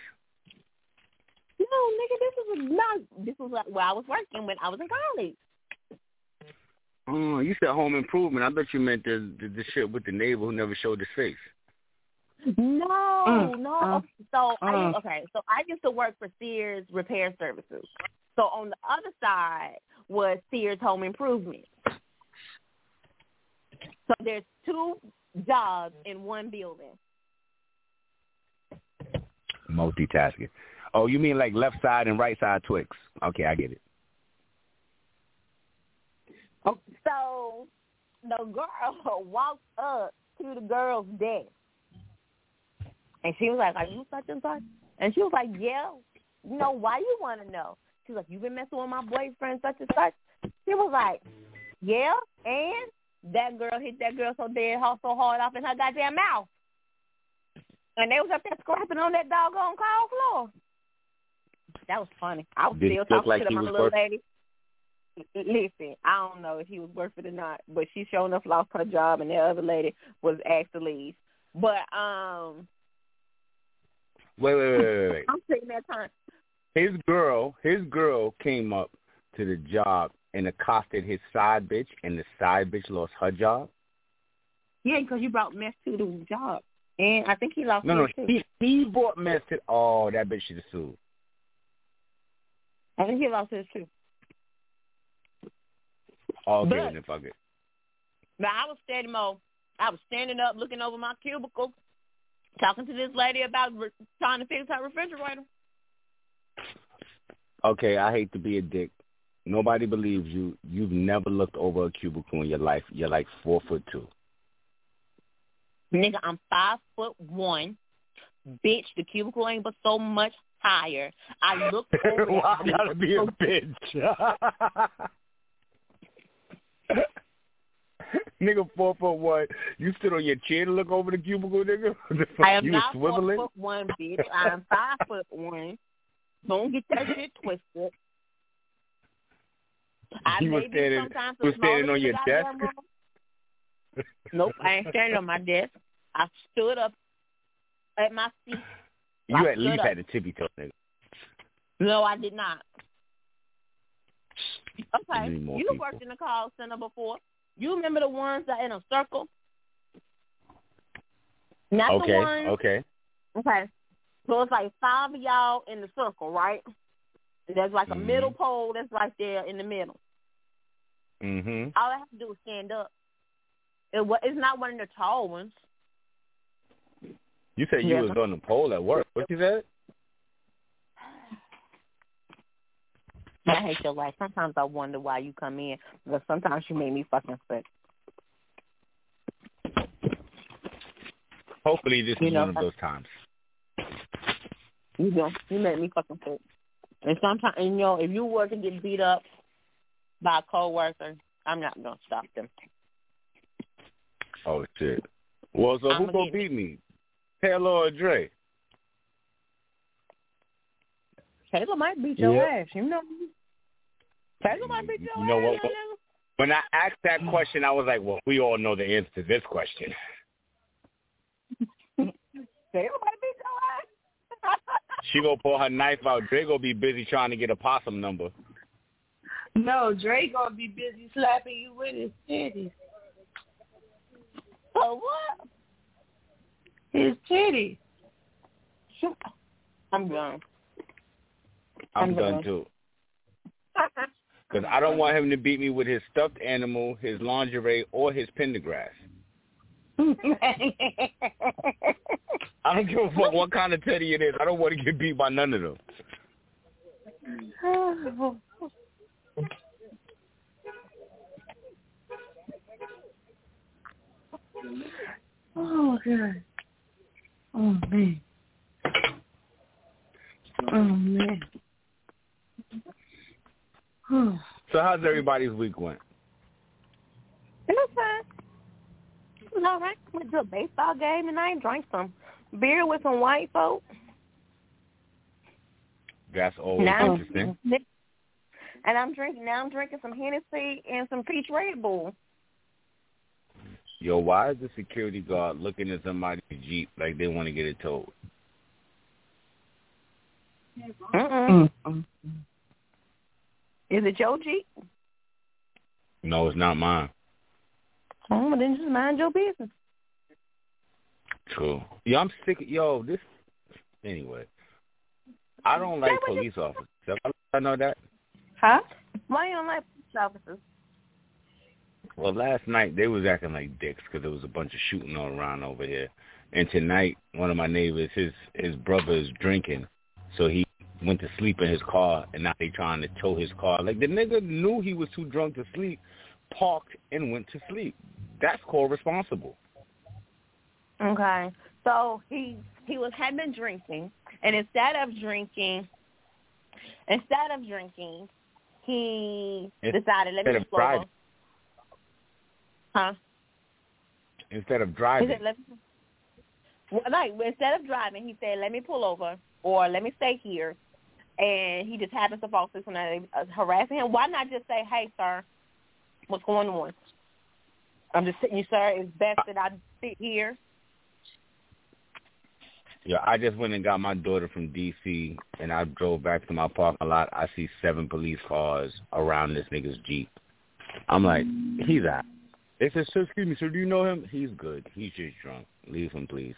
No, this was where I was working when I was in college. Oh, you said home improvement. I bet you meant the shit with the neighbor who never showed his face. No. So I used to work for Sears Repair Services. So on the other side was Sears Home Improvement. So there's two jobs in one building. Multitasking. Oh, you mean like left side and right side Twix? Okay, I get it. So the girl walked up to the girl's desk, and she was like, "Are you such and such?" And she was like, "Yeah." You know, why you want to know? She was like, "You been messing with my boyfriend such and such?" She was like, "Yeah," and that girl hit that girl so hard off in her goddamn mouth. And they was up there scrapping on that doggone cold floor. That was funny. I was still talking to my little lady. Listen, I don't know if he was worth it or not, but she sure enough lost her job, and the other lady was asked to leave. But Wait. I'm taking that time. His girl came up to the job and accosted his side bitch, and the side bitch lost her job. Yeah, because you brought mess to the job, and I think he lost. No, too. he brought mess to. Oh, that bitch should have sued. I think he lost his too. Okay, then fuck it. Now I was standing up, looking over my cubicle, talking to this lady about trying to fix her refrigerator. Okay, I hate to be a dick. Nobody believes you. You've never looked over a cubicle in your life. You're like 4'2". Nigga, I'm 5'1". Bitch, the cubicle ain't but so much higher. I looked over. Why I gotta be a bitch? Nigga, 4'1". You stood on your chair to look over the cubicle, nigga? I am you not 4'1", bitch. I'm 5'1". Don't get that shit twisted. You were standing on your desk? Nope, I ain't standing on my desk. I stood up at my seat. You at least had a tippy toe, nigga. No, I did not. Okay, you people. worked in the call center before. You remember the ones that are in a circle? Not the ones. Okay. So it's like 5 of y'all in the circle, right? And there's like a middle pole that's right there in the middle. Mm-hmm. All I have to do is stand up. It's not one of the tall ones. You said you was on the pole at work. What you said? I hate your life. Sometimes I wonder why you come in, because sometimes you make me fucking sick. Hopefully this is one of those times. You make me fucking sick. And sometimes, if you work and get beat up by a coworker, I'm not gonna stop them. Oh shit. Well, so who gonna beat me? Taylor or Dre? Taylor might beat your ass, you know. Taylor might beat your ass. You know what? When I asked that question, I was like, well, we all know the answer to this question. Taylor might beat your ass. She gonna pull her knife out. Dre gonna be busy trying to get a possum number. No, Dre gonna be busy slapping you with his titties. Oh, what? His titties. I'm done. I'm done too. Because I don't want him to beat me with his stuffed animal, his lingerie, or his pendergrass. I don't give a fuck what kind of teddy it is. I don't want to get beat by none of them. Oh, God. Oh, man. Oh, man. So how's everybody's week went? It was fine. It was all right. Went to a baseball game tonight. Drank some beer with some white folk. That's always interesting. And I'm drinking some Hennessy and some peach Red Bull. Yo, why is the security guard looking at somebody's Jeep like they want to get it towed? Is it your Jeep? No, it's not mine. Oh, well, then just mind your business. True. Yo, I'm sick. Anyway, I don't like police officers. I know that. Huh? Why you don't like police officers? Well, last night they was acting like dicks because there was a bunch of shooting all around over here. And tonight, one of my neighbors, his brother is drinking, so he went to sleep in his car, and now they trying to tow his car. Like, the nigga knew he was too drunk to sleep, parked, and went to sleep. That's called responsible. Okay. So he had been drinking, and instead of drinking, he decided, let me just slow down. Huh? Instead of driving. He said, instead of driving, he said, let me pull over or let me stay here. And he just happens to fall asleep when they harassing him. Why not just say, hey, sir, what's going on? I'm just sitting here, sir. It's best that I sit here. Yeah, I just went and got my daughter from D.C., and I drove back to my parking lot. I see 7 police cars around this nigga's Jeep. I'm like, he's out. They said, sir, excuse me, sir, do you know him? He's good. He's just drunk. Leave him, please.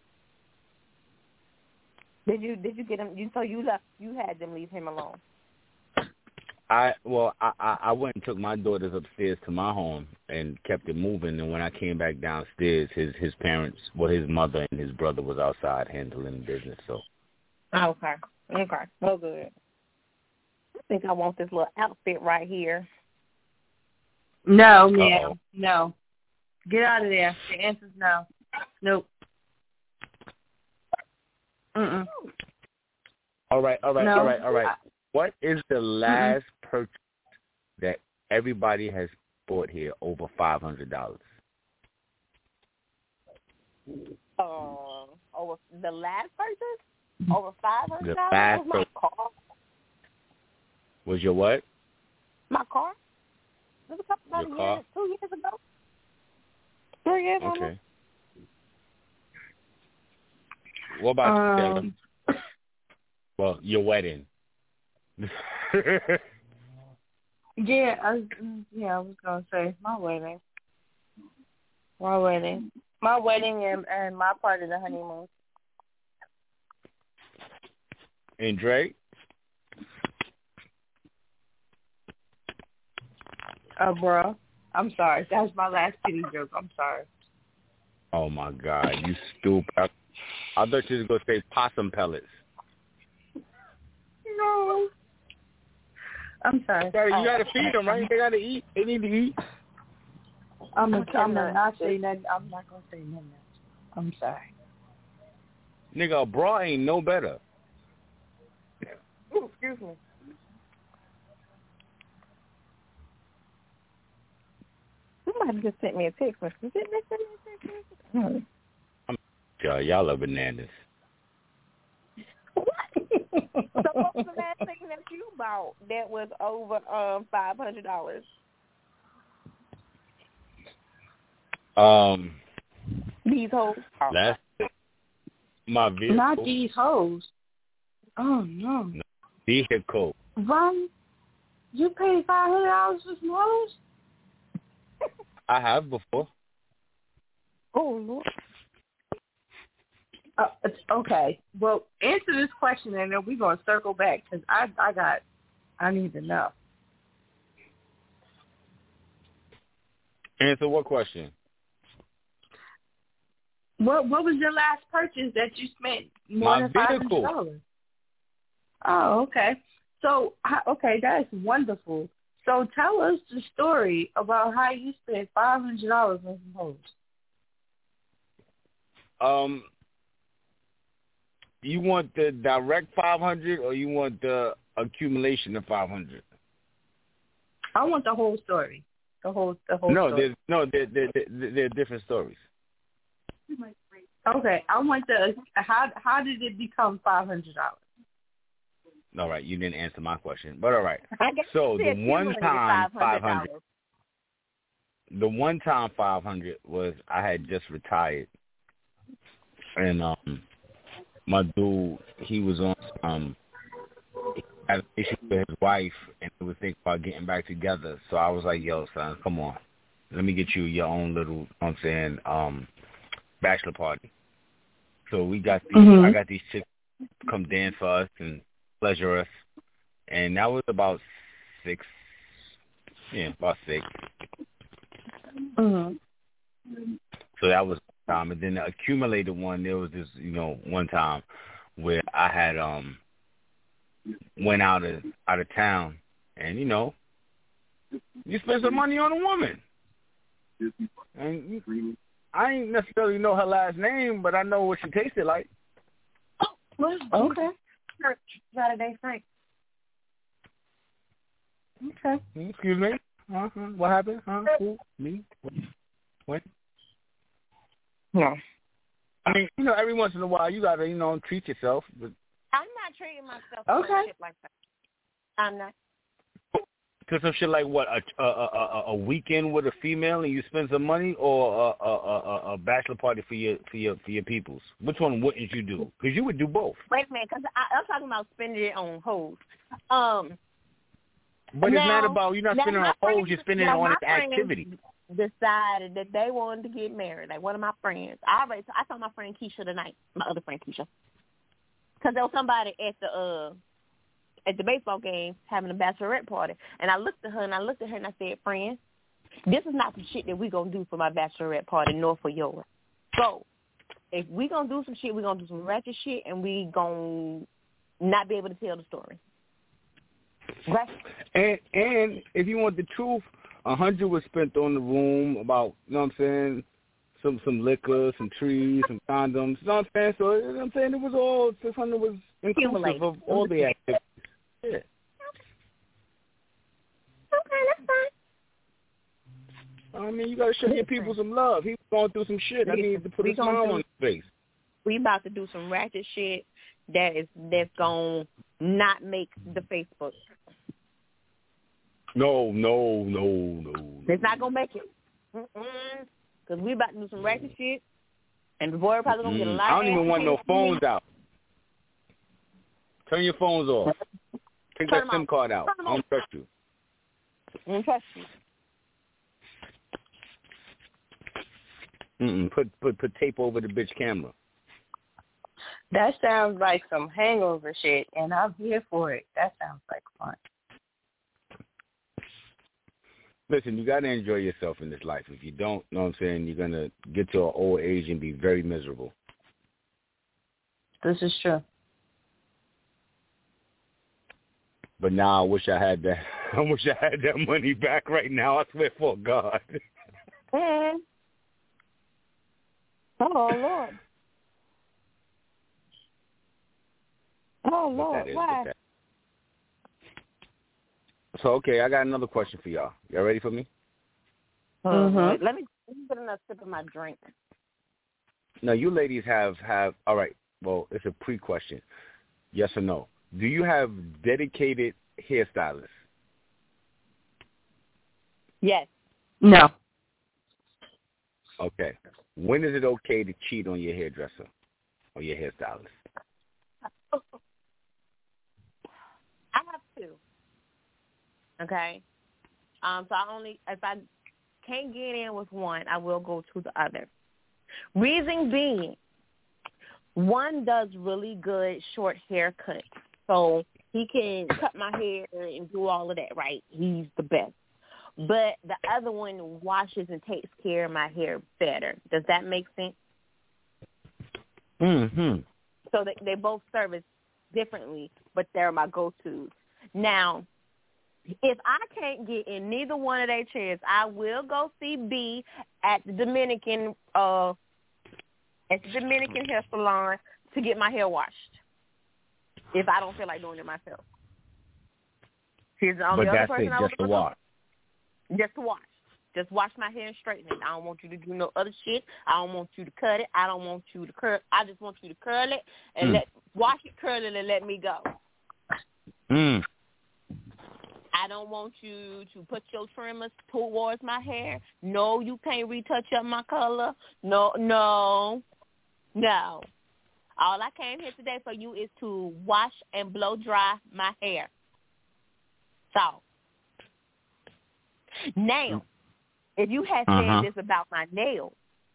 Did you get him? So you had them leave him alone. I went and took my daughters upstairs to my home and kept it moving. And when I came back downstairs, his parents, his mother and his brother was outside handling business. So. Okay. Well, good. I think I want this little outfit right here. No, ma'am. No. Get out of there. The answer's no. Nope. Mm-mm. All right. What is the last purchase that everybody has bought here over $500? Over the last purchase? Over $500? The last my car. Was your what? My car. It was about a year, 2 years ago. 3 years ago. Okay. What about well, your wedding? Yeah, I was gonna say my wedding. My wedding and my part of the honeymoon. And Drake? Bro, I'm sorry. That was my last kitty joke. I'm sorry. Oh my God, you stupid! I thought you was gonna say possum pellets. No. I'm sorry. You gotta feed them, right? They gotta eat. They need to eat. I'm not saying that. I'm not gonna say nothing else. I'm sorry. Nigga, a bra ain't no better. Ooh, excuse me. Somebody just sent me a text message. Did they send me a text message? Y'all are bananas. What? So what was the last thing that you bought that was over $500? These hoes. Last my vehicle. Not these hoes. Oh no. Vehicle. Ron, you paid $500 for some hoes? I have before. Oh Lord. Okay. Well, answer this question and then we're gonna circle back because I need to know. Answer what question? What was your last purchase that you spent more than $500? Oh, okay. So, okay, that is wonderful. So tell us the story about how you spent $500 on some hoes. You want the direct 500 or you want the accumulation of 500? I want the whole story. The whole story. They're different stories. Okay, I want how did it become $500? All right, you didn't answer my question, but all right. So the one time 500. The one time 500 was I had just retired, and my dude, he was on he had an issue with his wife, and he was thinking about getting back together. So I was like, "Yo, son, come on, let me get you your own little, bachelor party." So we got these. I got these chicks come dance for us and pleasure us, and that was about 6. Mhm. So that was time. And then the accumulated one, there was this, one time where I had went out of town, and you spend some money on a woman. And I ain't necessarily know her last name, but I know what she tasted like. Oh, okay. Saturday Frank. Okay. Excuse me? What happened? Who? Me? What? No. I mean, every once in a while you gotta, treat yourself. But I'm not treating myself for shit like that. I'm not. To some shit like what? A weekend with a female and you spend some money, or a bachelor party for your peoples? Which one wouldn't you do? Because you would do both. Wait a minute, because I'm talking about spending it on hoes. But it's not about, you're not spending it on hoes, you're spending it on its activity. Decided that they wanted to get married. Like one of my friends. I told my friend Keisha tonight, my other friend Keisha, because there was somebody at the baseball game having a bachelorette party, and I looked at her and I said, friend, this is not some shit that we gonna do for my bachelorette party nor for yours. So if we gonna do some shit, we gonna do some ratchet shit, and we gonna not be able to tell the story. Right. And if you want the truth, 100 was spent on the room, about, you know what I'm saying, some liquor, some trees, some condoms, you know what I'm saying? So, you know what I'm saying, it was all, 600 was inclusive of all the activities. Yeah. Okay, that's fine. I mean, you got to show your people some love. He was going through some shit. I need to put a smile on his face. We about to do some ratchet shit that's going to not make the Facebook. No. It's not going to make it. Because we about to do some ratchet shit, and the boy probably going to get a lot of I don't even want no phones out. Turn your phones off. Take that SIM card out. I don't trust you. I don't trust you. Put tape over the bitch camera. That sounds like some hangover shit, and I'm here for it. That sounds like fun. Listen, you got to enjoy yourself in this life. If you don't, know what I'm saying, you're going to get to an old age and be very miserable. This is true. But now I wish I had that. I wish I had that money back right now. I swear for God. Oh, Lord. Oh, Lord, why? So, okay, I got another question for y'all. Y'all ready for me? Mm-hmm. Let me get another sip of my drink. Now, you ladies have all right, well, it's a pre-question. Yes or no? Do you have dedicated hairstylists? Yes. No. Okay. When is it okay to cheat on your hairdresser or your hairstylist? I have two. Okay. So if I can't get in with one, I will go to the other. Reason being, one does really good short haircuts. So he can cut my hair and do all of that, right? He's the best. But the other one washes and takes care of my hair better. Does that make sense? Mm-hmm. So they both service differently, but they're my go-tos. Now, if I can't get in neither one of their chairs, I will go see B at the Dominican hair salon to get my hair washed. If I don't feel like doing it myself. He's the only other person I would just to wash. Just to wash. Just wash my hair and straighten it. I don't want you to do no other shit. I don't want you to cut it. I don't want you to curl. I just want you to curl it and wash it, curl it, and let me go. I don't want you to put your trimmers towards my hair. No, you can't retouch up my color. No. All I came here today for you is to wash and blow dry my hair. So, now, if you had said this about my nails,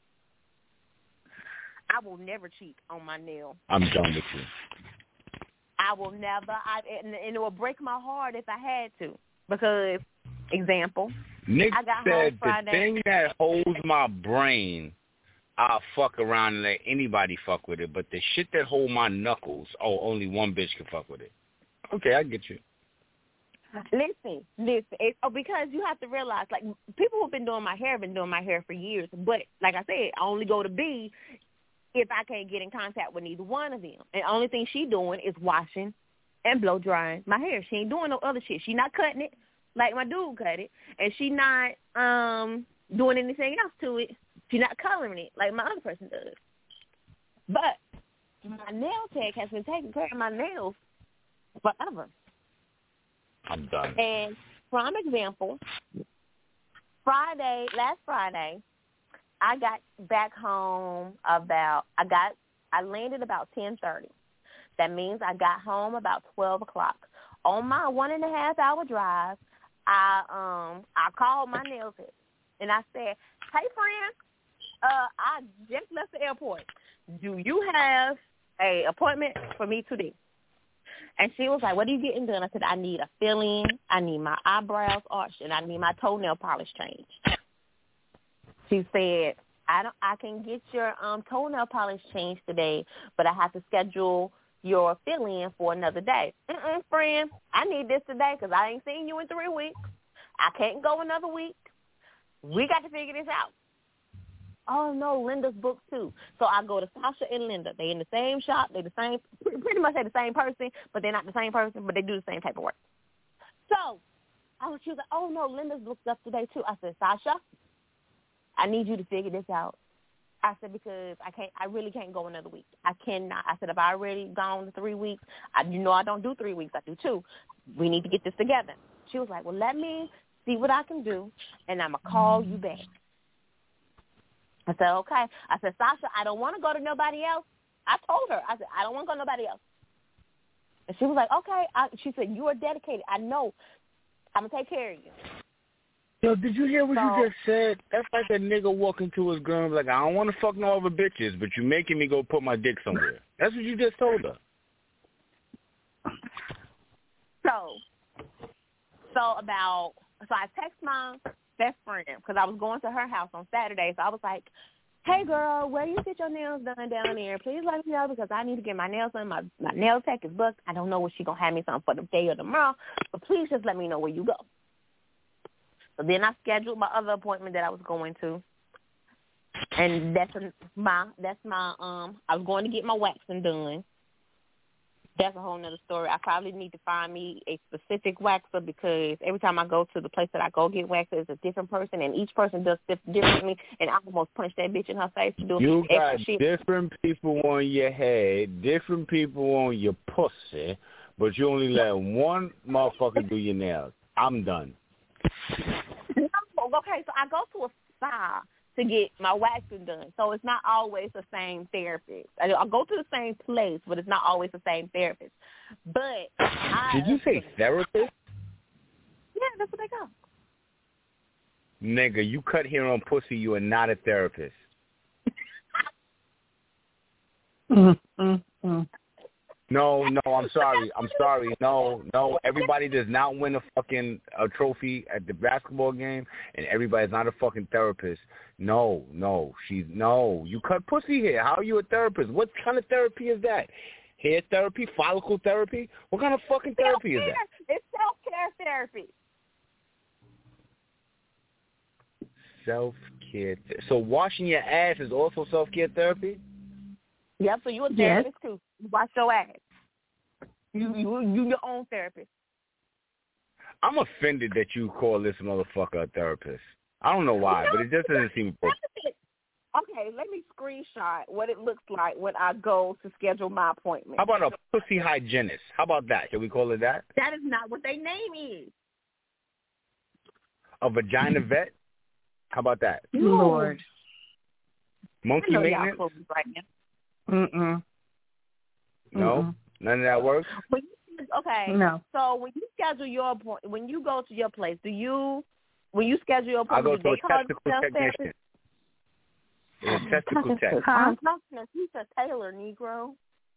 I will never cheat on my nail. I'm done with you. I will never, and it will break my heart if I had to. Because, example, Nick I got said home the Friday. thing that holds my brain, I'll fuck around and let anybody fuck with it. But the shit that hold my knuckles, only one bitch can fuck with it. Okay, I get you. Listen. Because you have to realize, like, people who've been doing my hair have been doing my hair for years. But, like I said, I only go to B if I can't get in contact with neither one of them. And the only thing she doing is washing and blow drying my hair. She ain't doing no other shit. She not cutting it like my dude cut it. And she not doing anything else to it. She not coloring it like my other person does. But my nail tech has been taking care of my nails forever. I'm done. And prime example, last Friday, I got back home I landed about 10:30. That means I got home about 12 o'clock. On my 1.5-hour drive, I called my nail tech and I said, "Hey, friend, I just left the airport. Do you have a appointment for me today?" And she was like, "What are you getting done?" I said, "I need a fill-in, I need my eyebrows arched, and I need my toenail polish changed." She said, I can get your toenail polish changed today, but I have to schedule your fill-in for another day. Friend, I need this today because I ain't seen you in 3 weeks. I can't go another week. We got to figure this out. Oh, no, Linda's booked too. So I go to Sasha and Linda. They in the same shop. They the same, pretty much they're the same person, but they're not the same person, but they do the same type of work. So she was like, "Oh, no, Linda's booked up today too." I said, "Sasha, I need you to figure this out." I said, "Because I really can't go another week. I cannot." I said, "If I already gone 3 weeks, I don't do 3 weeks. I do 2. We need to get this together." She was like, "Well, let me see what I can do, and I'm going to call you back." I said, "Okay." I said, "Sasha, I don't want to go to nobody else." I told her. I said, "I don't want to go to nobody else." And she was like, "Okay." She said, "You are dedicated. I know. I'm going to take care of you." Yo, did you hear what you just said? That's like a nigga walking to his girl and be like, "I don't want to fuck no other bitches, but you making me go put my dick somewhere." That's what you just told her. So I text my best friend because I was going to her house on Saturday. So I was like, "Hey, girl, where you get your nails done down there? Please let me know because I need to get my nails done. My nail tech is booked. I don't know if she's going to have me something for the day or tomorrow, but please just let me know where you go." So then I scheduled my other appointment that I was going to, and that's my I was going to get my waxing done. That's a whole nother story. I probably need to find me a specific waxer because every time I go to the place that I go get waxed, it's a different person, and each person does stuff differently, and I almost punched that bitch in her face to do You got extra shit. different people on your head, different people on your pussy, but you only let one motherfucker do your nails. I'm done. Okay, so I go to a spa to get my waxing done. So it's not always the same therapist. I go to the same place, but it's not always the same therapist. But Did you say therapist? Yeah, that's what they call. Nigga, you cut hair on pussy, you are not a therapist. No, I'm sorry. No. Everybody does not win a trophy at the basketball game, and everybody's not a fucking therapist. No. You cut pussy hair. How are you a therapist? What kind of therapy is that? Hair therapy? Follicle therapy? What kind of fucking therapy is that? It's self-care therapy. Self-care. So washing your ass is also self-care therapy? Yep, so you're a therapist too. You wash your ass. You your own therapist. I'm offended that you call this motherfucker a therapist. I don't know why, but it just doesn't seem appropriate. Okay, let me screenshot what it looks like when I go to schedule my appointment. How about a pussy hygienist? How about that? Can we call it that? That is not what their name is. A vagina vet? How about that? Lord. Monkey maintenance? Right now. No? None of that works? Okay. No. So when you schedule your appointment, when you go to your place, when you schedule your appointment, I go to a testicle technician. A testicle tech. I'm talking to Lisa Taylor, Negro.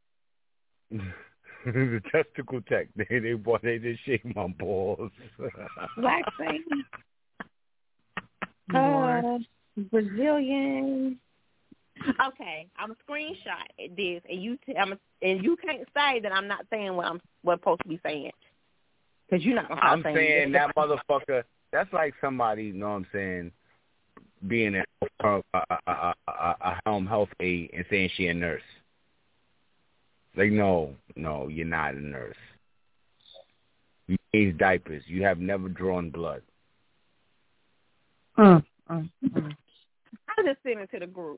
The testicle tech. They just shake my balls. Vaccine. Brazilian. Okay, I'm a screenshot this, and you can't say that I'm not saying what I'm supposed to be saying, because you're not gonna I'm saying saying that motherfucker. That's like somebody, you know what I'm saying, being a home health aide and saying she a nurse. Like, no, you're not a nurse. You change diapers. You have never drawn blood. I just sent it to the group.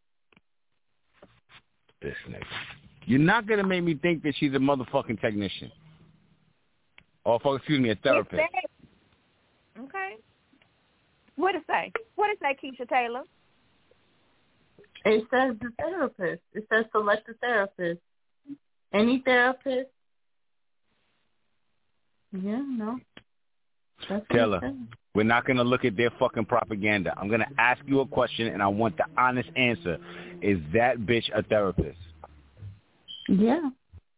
This nigga. You're not going to make me think that she's a motherfucking technician. Or, a therapist. Okay. What it say? Keisha Taylor? It says the therapist. It says select a therapist. Any therapist? Yeah, no. Taylor, we're not going to look at their fucking propaganda. I'm going to ask you a question, and I want the honest answer. Is that bitch a therapist? Yeah.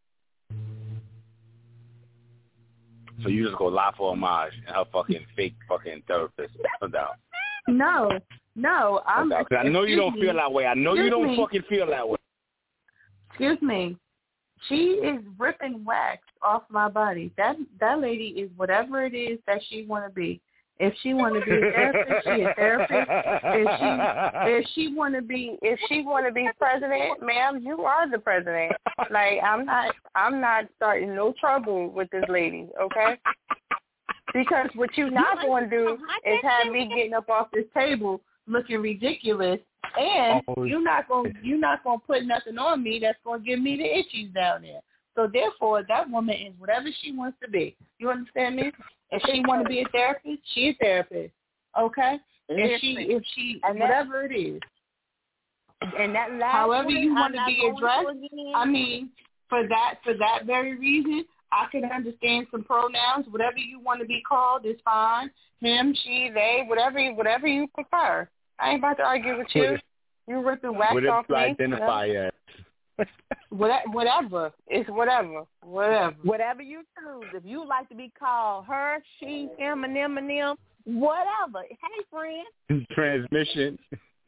So you just go lie for homage and her fucking fake fucking therapist. No. I know you don't feel that way. I know you don't fucking feel that way. Excuse me. She is ripping wax off my body. That lady is whatever it is that she want to be. If she want to be a therapist, she a therapist. If she want to be president, ma'am, you are the president. Like I'm not starting no trouble with this lady, okay? Because what you're not going to do is have me getting up off this table looking ridiculous, and you're not gonna put nothing on me that's gonna give me the itchies down there. So therefore, that woman is whatever she wants to be. You understand me? If she want to be a therapist, she a therapist. Okay? If she whatever it is. And that last however you want to be addressed, I mean, for that very reason, I can understand some pronouns. Whatever you want to be called is fine. Him, she, they, whatever you prefer. I ain't about to argue with you. You ripping wax off me. Identify as. Whatever. It's whatever. Whatever you choose. If you like to be called her, she, him, and them, whatever. Hey, friend. Transmission.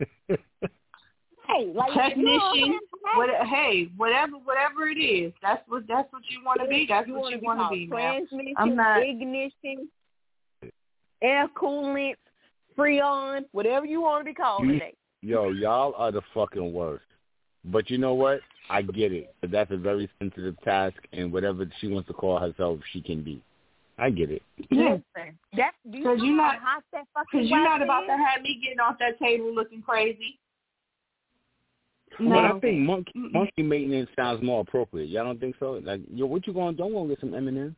Hey, like technician. Whatever it is. That's what you want to be. That's what you want to be. Transmission, I'm not ignition, air coolant, freon, whatever you want to be called today. Yo, y'all are the fucking worst. But you know what? I get it. That's a very sensitive task, and whatever she wants to call herself, she can be. I get it. Yes. Because you're not about to have me getting off that table looking crazy. No. But I think monkey maintenance sounds more appropriate. Y'all don't think so? Like, yo, what you going to do? I'm going to get some M&M.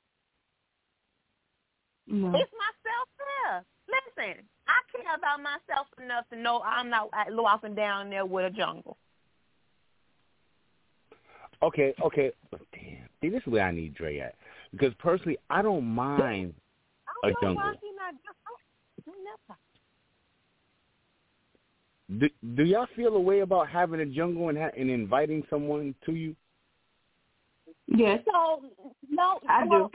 No. It's myself there. Listen, I care about myself enough to know I'm not walking down there with a jungle. Okay. Damn. See, this is where I need Dre at. Because personally, I don't mind a jungle. Do y'all feel a way about having a jungle and inviting someone to you? Yes. I do.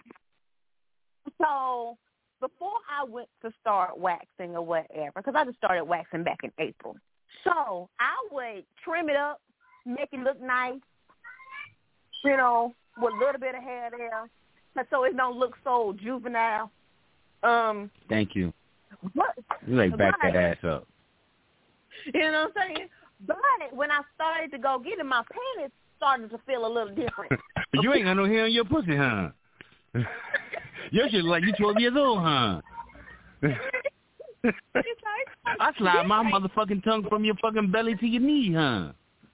So before I went to start waxing or whatever, because I just started waxing back in April. So I would trim it up, make it look nice, with a little bit of hair there, so it don't look so juvenile. Thank you. What? You back that ass up. You know what I'm saying? But when I started to go get it, my panties started to feel a little different. You ain't got no hair on your pussy, huh? Your shit like you 12 years old, huh? I slide my motherfucking tongue from your fucking belly to your knee, huh?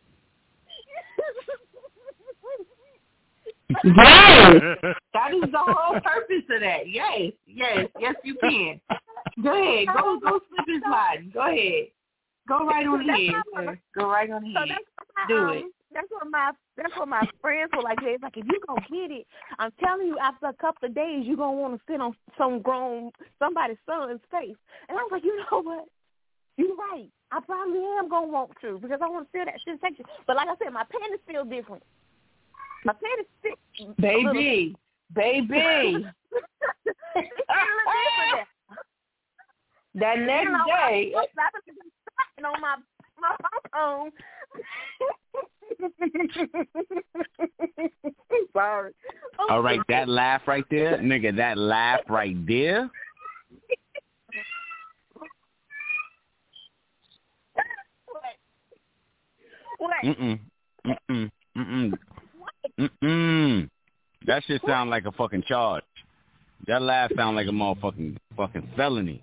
Yes, that is the whole purpose of that. Yes, you can. Go ahead, go slip and slide. Go ahead, go right on ahead, sir. Go right on ahead. Do it. That's what my friends were like. It's like, if you gonna get it, I'm telling you, after a couple of days, you're gonna want to sit on somebody's son's face. And I was like, you know what? You're right. I probably am gonna want to, because I want to feel that sensation. But like I said, my panties feel different. My panties fit. Baby. That next day, on my phone. Sorry. All right, that laugh right there, nigga. That laugh right there. What? That shit sound like a fucking charge. That laugh sound like a motherfucking felony.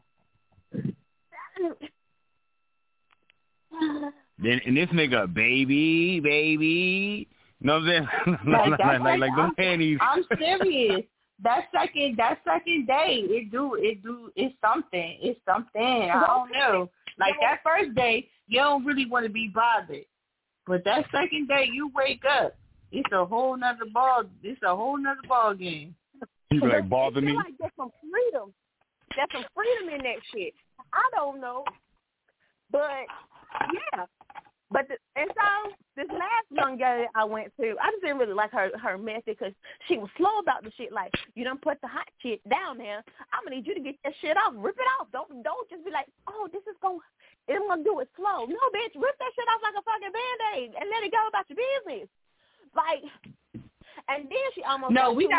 Then and this nigga, baby. Know what I'm saying? like them panties. I'm serious. That second day, it's something. It's something. I don't know. Like that first day, you don't really want to be bothered. But that second day, you wake up. It's a whole nother ball game. You like bother me? Like there's some freedom. There's some freedom in that shit. I don't know, but yeah. But and so this last young girl I went to, I just didn't really like her method because she was slow about the shit. Like, you done put the hot shit down there. I'm gonna need you to get that shit off. Rip it off. Don't just be like, oh, I'm gonna do it slow. No, bitch, rip that shit off like a fucking Band-Aid and let it go about your business. Like, and then she almost.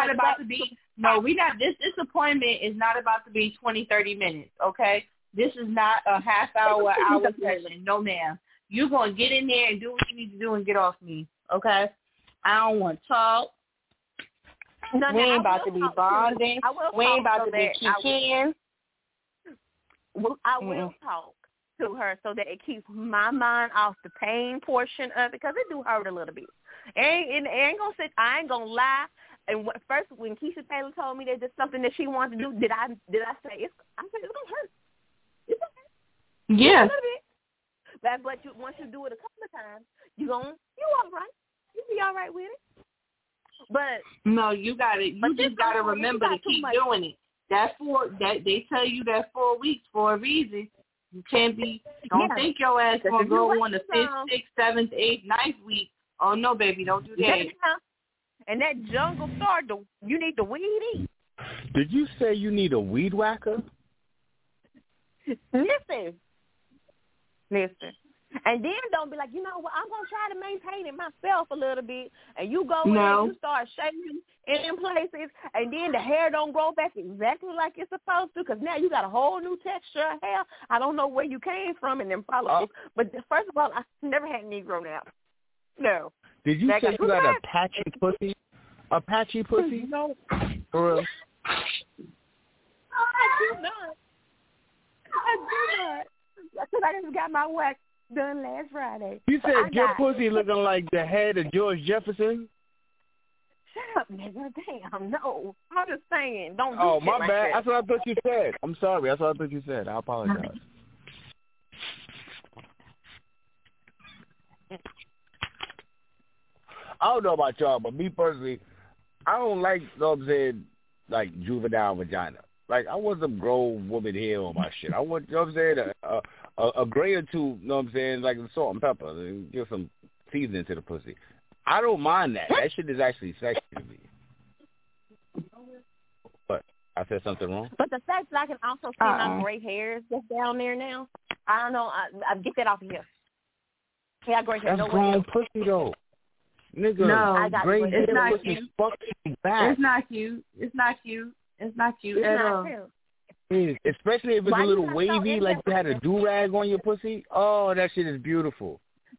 This appointment is not about to be 20, 30 minutes. Okay, this is not a half hour session. No, ma'am. You're going to get in there and do what you need to do and get off me, okay? I don't want to talk. We ain't about to be bonding. We ain't about to be kicking. I will talk to her so that it keeps my mind off the pain portion of it because it do hurt a little bit. I ain't going to lie. And first, when Keisha Taylor told me that there's something that she wanted to do, did I say it's going to hurt? It's going to hurt. Yeah. A little bit. But once you do it a couple of times, you all right. You be all right with it. But no, you got it. You just got to remember to keep doing it. That they tell you that 4 weeks for a reason. You can't be. Don't think your ass gonna go on the 5th, 6th, 7th, 8th, 9th week. Oh no, baby, don't do that. And that jungle start. You need the weed eat. Did you say you need a weed whacker? Listen. And then don't be like, you know what, I'm going to try to maintain it myself a little bit. And you go in and you start shaving in places, and then the hair don't grow back exactly like it's supposed to because now you got a whole new texture of hair. I don't know where you came from in them politics. But first of all, I never had Negro now. No. Did you say you got a patchy pussy? A patchy pussy? No. For real? I do not. Because I just got my wax done last Friday. You said your pussy looking like the head of George Jefferson? Shut up, nigga. Damn, no. I'm just saying, don't do Oh, shit my like bad. that. That's what I thought you said. I'm sorry. That's what I thought you said. I apologize. I don't know about y'all, but me personally, I don't like, you know what I'm saying, like juvenile vagina. Like, I want some grown woman hair on my shit. I want, you know what I'm saying, a gray or two, you know what I'm saying, like salt and pepper. And give some seasoning to the pussy. I don't mind that. That shit is actually sexy to me. But I said something wrong? But the fact that I can also see my gray hairs that's down there now, I don't know. I get that off of here. Yeah, gray hair. That's grown pussy, though. Nigga, no, gray hair it's not pussy fucks you back. It's not cute. It's not cute. It's not cute at all. Especially if it's a little wavy, like you had a do-rag on your pussy. Oh, that shit is beautiful.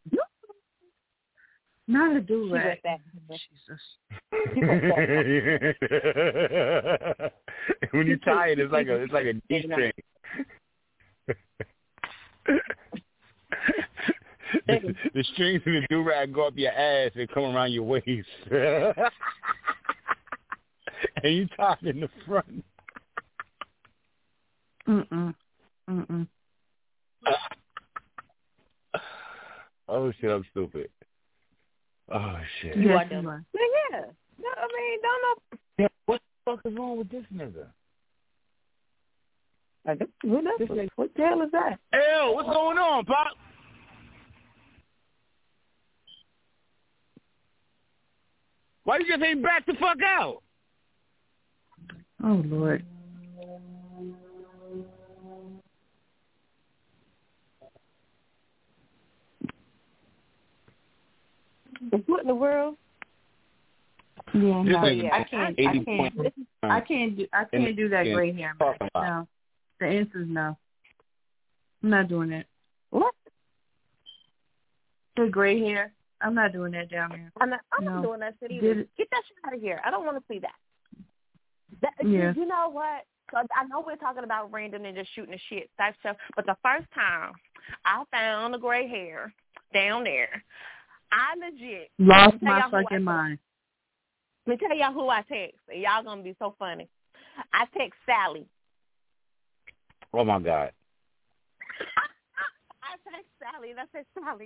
Not a do-rag. Jesus. When you tie it, it's like a D-string. The strings in the do-rag go up your ass and come around your waist. And you tie it in the front. Oh, shit, I'm stupid. Oh, shit. You are dumb. Yeah. No, I mean, don't know. Yeah, what the fuck is wrong with this nigga? What the hell is that? Hell, what's going on, Pop? Why you just ain't back the fuck out? Oh, Lord. What in the world? Yeah, no, This I can't do that gray hair. No, the answer's no. I'm not doing that. What? The gray hair. I'm not doing that down there. I'm not doing that shit either. Get that shit out of here. I don't want to see that. Yeah. You know what? Cause I know we're talking about random and just shooting the shit type stuff, but the first time I found the gray hair down there, I legit lost my fucking mind. Let me tell y'all who I text. Y'all gonna be so funny. I text Sally. Oh my God. I text Sally and I said, Sally,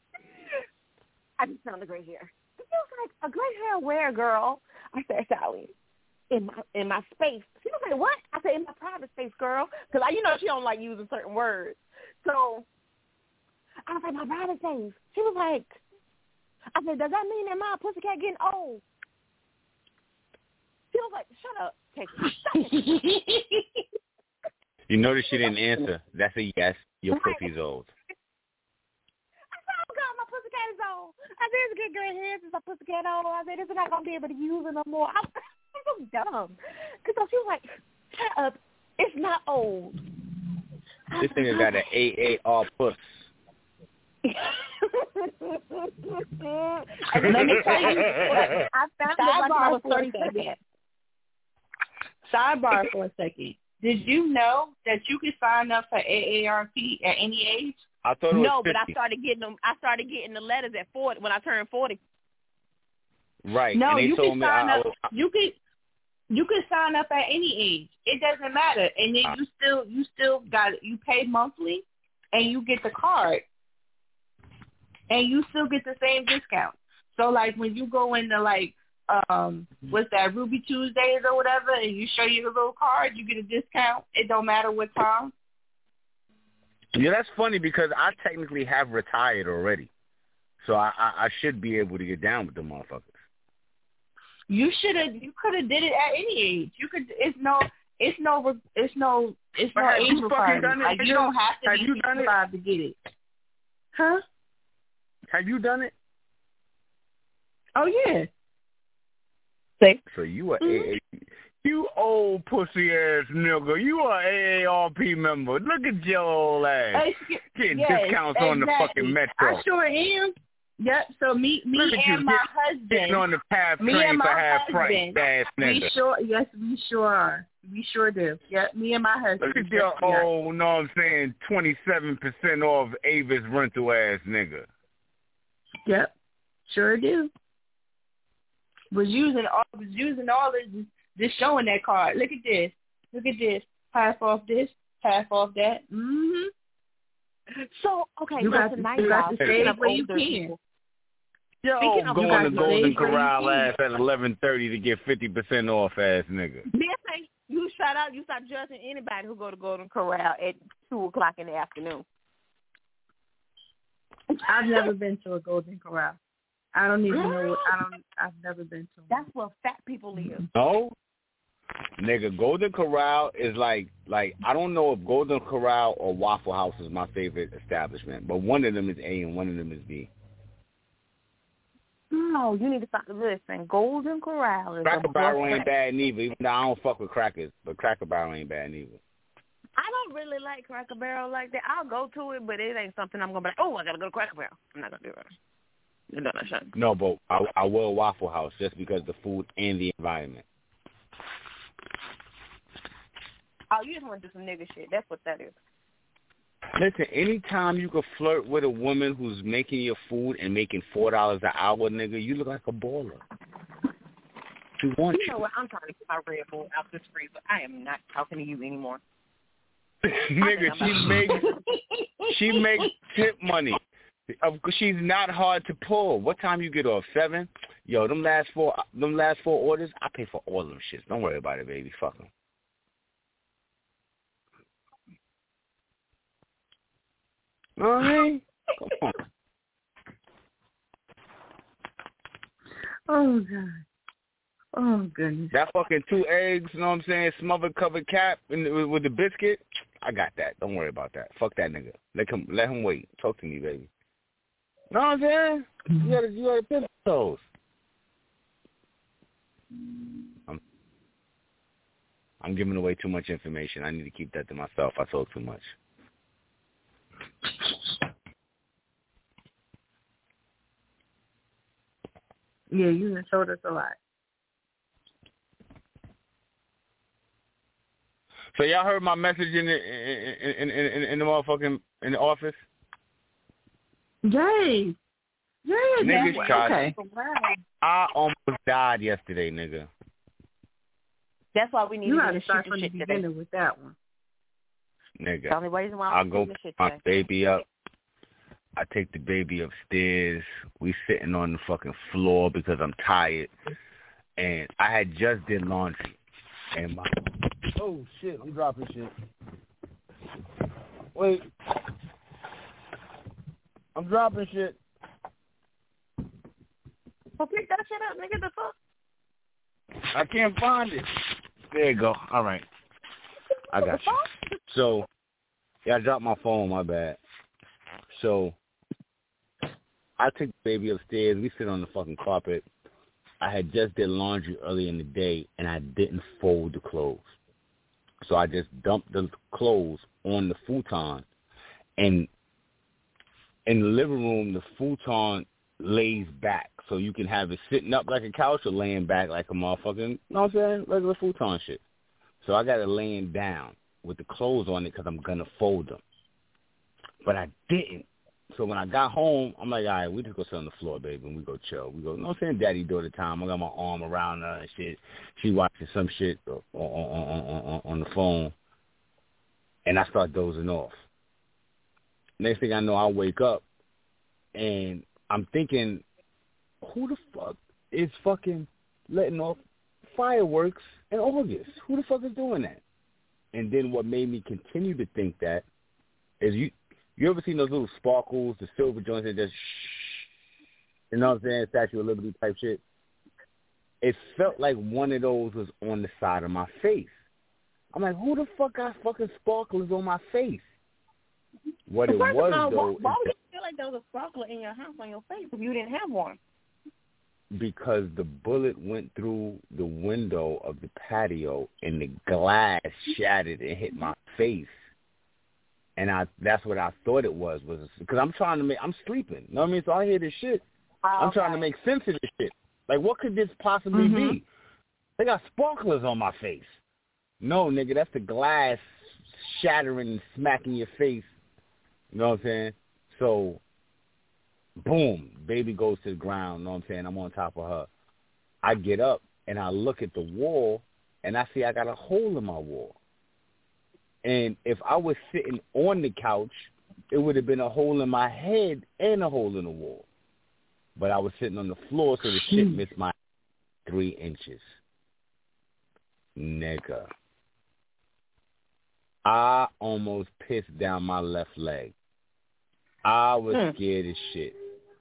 I just found the gray hair. She was like, a gray hair where, girl? I said, Sally, in my space. She was like, what? I said, in my private space, girl. Because she don't like using certain words. So I was like, my private space. She was like, I said, does that mean that my pussycat getting old? She was like, shut up, Texas. You notice she didn't answer. That's a yes. Your pussy's old. I said, oh, God, my pussycat is old. I said, it's get gray hair since my pussycat old. I said, it's not going to be able to use it no more. I'm so dumb. Because she was like, shut up. It's not old. This nigga got an AAR puss. Let me tell you, I found it like I was 30 seconds. Sidebar for a second. Did you know that you could sign up for AARP at any age? I thought it was 50. But I started getting them. I started getting the letters at 40 when I turned 40. Right. No, and they you told can me sign up. You can sign up at any age. It doesn't matter, and then you still you pay monthly, and you get the card, and you still get the same discount. So like when you go into what's that, Ruby Tuesdays or whatever, and you show your little card, you get a discount. It don't matter what time. Yeah, that's funny because I technically have retired already, so I should be able to get down with the motherfuckers. You could have did it at any age. You could. It's no age requirement. Like you don't have to be 65 to get it. Huh? Have you done it? Oh yeah. So you are you old pussy ass nigga. You are AARP member. Look at your old ass. Getting discounts on the fucking Metro. I sure am. Yep. So me and my husband. Getting on the path train for half price, ass nigga. We sure are. We sure do. Yep. Me and my husband. Look at your old, know what I'm saying, 27% off Avis rental ass nigga. Yep. Sure do. Was using all this, just showing that card. Look at this. Half off this, half off that. Mhm. So okay, you got to save where you can. Yo, going to Golden Corral ass at 11:30 to get 50% off ass nigga. You stop judging anybody who go to Golden Corral at 2:00 in the afternoon. I've never been to a Golden Corral. I don't even know. I've never been to one. That's where fat people live. No, nigga, Golden Corral is like I don't know if Golden Corral or Waffle House is my favorite establishment, but one of them is A and one of them is B. No, you need to stop. Listen, Golden Corral is Cracker Barrel ain't bad neither. Even though I don't fuck with crackers, but Cracker Barrel ain't bad neither. I don't really like Cracker Barrel like that. I'll go to it, but it ain't something I'm gonna be like, oh, I gotta go to Cracker Barrel. I'm not gonna do it. No, but I will Waffle House just because the food and the environment. Oh, you just want to do some nigga shit. That's what that is. Listen, anytime you can flirt with a woman who's making your food and making $4 an hour, nigga, you look like a baller. You know what? I'm trying to get my Red Bull out this freezer. I am not talking to you anymore. Nigga, she makes tip money. She's not hard to pull. What time you get off? 7? Yo, them last four orders, I pay for all of them shits. Don't worry about it, baby. Fuck them. All right. Come on. Oh, God. Oh, goodness. That fucking 2 eggs, you know what I'm saying, smothered covered cap with the biscuit, I got that. Don't worry about that. Fuck that nigga. Let him wait. Talk to me, baby. Know what I'm saying? You gotta pimp those. I'm giving away too much information. I need to keep that to myself. I talk too much. Yeah, you done showed us a lot. So y'all heard my message in the motherfucking in the office? Jay. Niggas tried. Okay. I almost died yesterday, nigga. That's why we need you to got to start shoot from the shit today. beginning with that one. Nigga. The only reason why I'll go pick pick my baby up. I take the baby upstairs. We sitting on the fucking floor because I'm tired. And I had just did laundry. And my... Oh, shit. I'm dropping shit. Wait. I'm dropping shit. Well, pick that shit up, nigga. The fuck? I can't find it. There you go. All right. I got you. So, yeah, I dropped my phone. My bad. So, I took the baby upstairs. We sit on the fucking carpet. I had just did laundry early in the day, and I didn't fold the clothes. So I just dumped the clothes on the futon. And in the living room, the futon lays back. So you can have it sitting up like a couch or laying back like a motherfucking, you know what I'm saying, regular futon shit. So I got it laying down with the clothes on it because I'm going to fold them. But I didn't. So when I got home, I'm like, all right, we just go sit on the floor, baby, and we go chill. We go, you know what I'm saying, daddy daughter time. I got my arm around her and shit. She watching some shit on the phone. And I start dozing off. Next thing I know, I wake up, and I'm thinking, who the fuck is fucking letting off fireworks in August? Who the fuck is doing that? And then what made me continue to think that is you ever seen those little sparkles, the silver joints that just you know what I'm saying, Statue of Liberty type shit? It felt like one of those was on the side of my face. I'm like, who the fuck got fucking sparklers on my face? What it was, though... Why would you feel like there was a sparkler in your house on your face if you didn't have one? Because the bullet went through the window of the patio and the glass shattered and hit my face. And that's what I thought it was because I'm sleeping. You know what I mean? So I hear this shit. I'm trying to make sense of this shit. Like, what could this possibly be? They got sparklers on my face. No, nigga, that's the glass shattering and smacking your face. You know what I'm saying? So, boom, baby goes to the ground. You know what I'm saying? I'm on top of her. I get up, and I look at the wall, and I see I got a hole in my wall. And if I was sitting on the couch, it would have been a hole in my head and a hole in the wall. But I was sitting on the floor, so the shit missed my 3 inches. Nigga. I almost pissed down my left leg. I was scared as shit.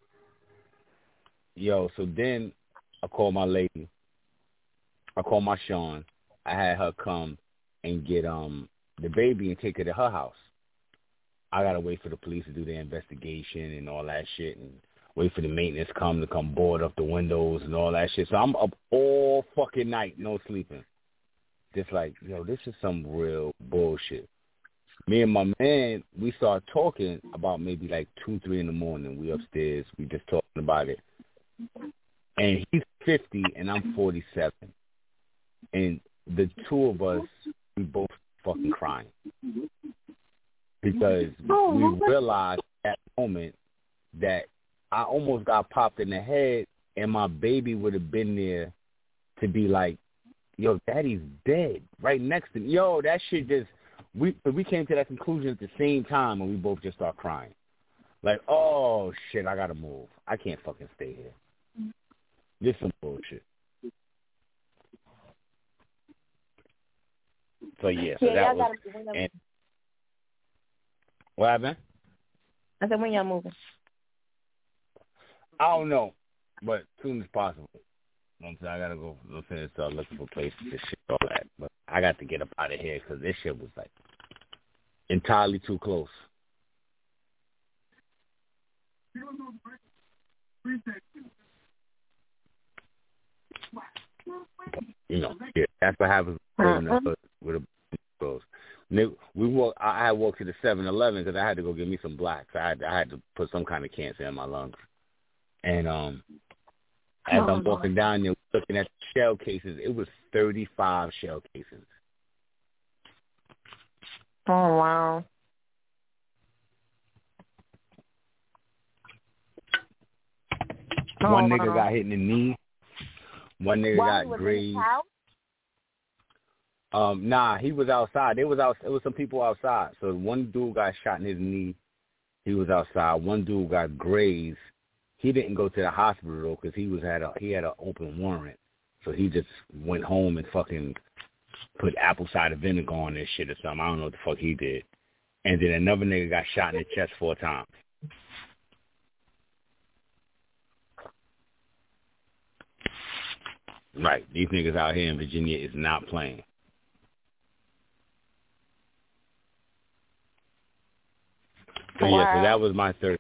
Yo, so then I called my lady. I called my Sean. I had her come and get the baby and take her to her house. I got to wait for the police to do their investigation and all that shit and wait for the maintenance to come board up the windows and all that shit. So I'm up all fucking night, no sleeping. Just like, yo, this is some real bullshit. Me and my man, we started talking about maybe like 2, 3 in the morning. We upstairs. We just talking about it. And he's 50 and I'm 47. And the two of us, we both fucking crying. Because we realized at that moment that I almost got popped in the head and my baby would have been there to be like, yo, daddy's dead right next to me. Yo, that shit just, we came to that conclusion at the same time and we both just start crying. Like, oh, shit, I got to move. I can't fucking stay here. This is some bullshit. So, yeah, so that was, and, what happened? I said, when y'all moving? I don't know, but as soon as possible. You know what I'm saying? I got to go, you know, and start looking for places to shit, all that. But I got to get up out of here because this shit was, like, entirely too close. You know, yeah, that's what happens with a clothes. I had walked to the 7-Eleven because I had to go get me some blacks. I had to put some kind of cancer in my lungs. And as I'm walking down there looking at the shell cases, it was 35 shell cases. Oh, wow. One nigga got hit in the knee. One nigga got grazed. Nah, he was outside. It was some people outside. So one dude got shot in his knee. He was outside. One dude got grazed. He didn't go to the hospital though because he had an open warrant. So he just went home and fucking put apple cider vinegar on this shit or something. I don't know what the fuck he did. And then another nigga got shot in the chest 4 times. Right. These niggas out here in Virginia is not playing. So yeah, so that was my third.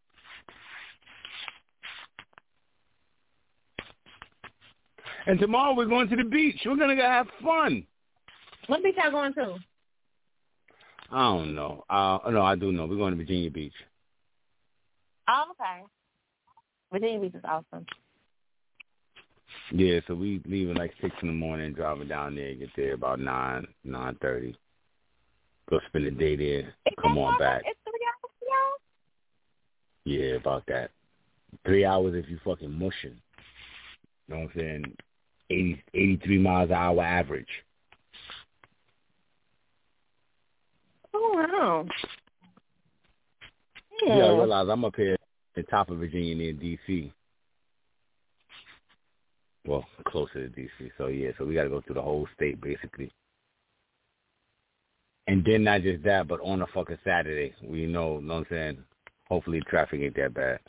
And tomorrow we're going to the beach. We're gonna go have fun. What beach y'all going to? I don't know. No, I do know. We're going to Virginia Beach. Oh, okay. Virginia Beach is awesome. Yeah, so we leaving like 6 in the morning, driving down there, get there about 9:30. Go spend the day there, come on back. It's 3 hours, y'all? Yeah, about that. 3 hours if you fucking mushing. You know what I'm saying? 83 miles an hour average. Oh, wow. Yeah, I realize I'm up here at the top of Virginia near D.C. Well, closer to D.C. So, yeah, so we got to go through the whole state, basically. And then not just that, but on a fucking Saturday. We know what I'm saying? Hopefully traffic ain't that bad.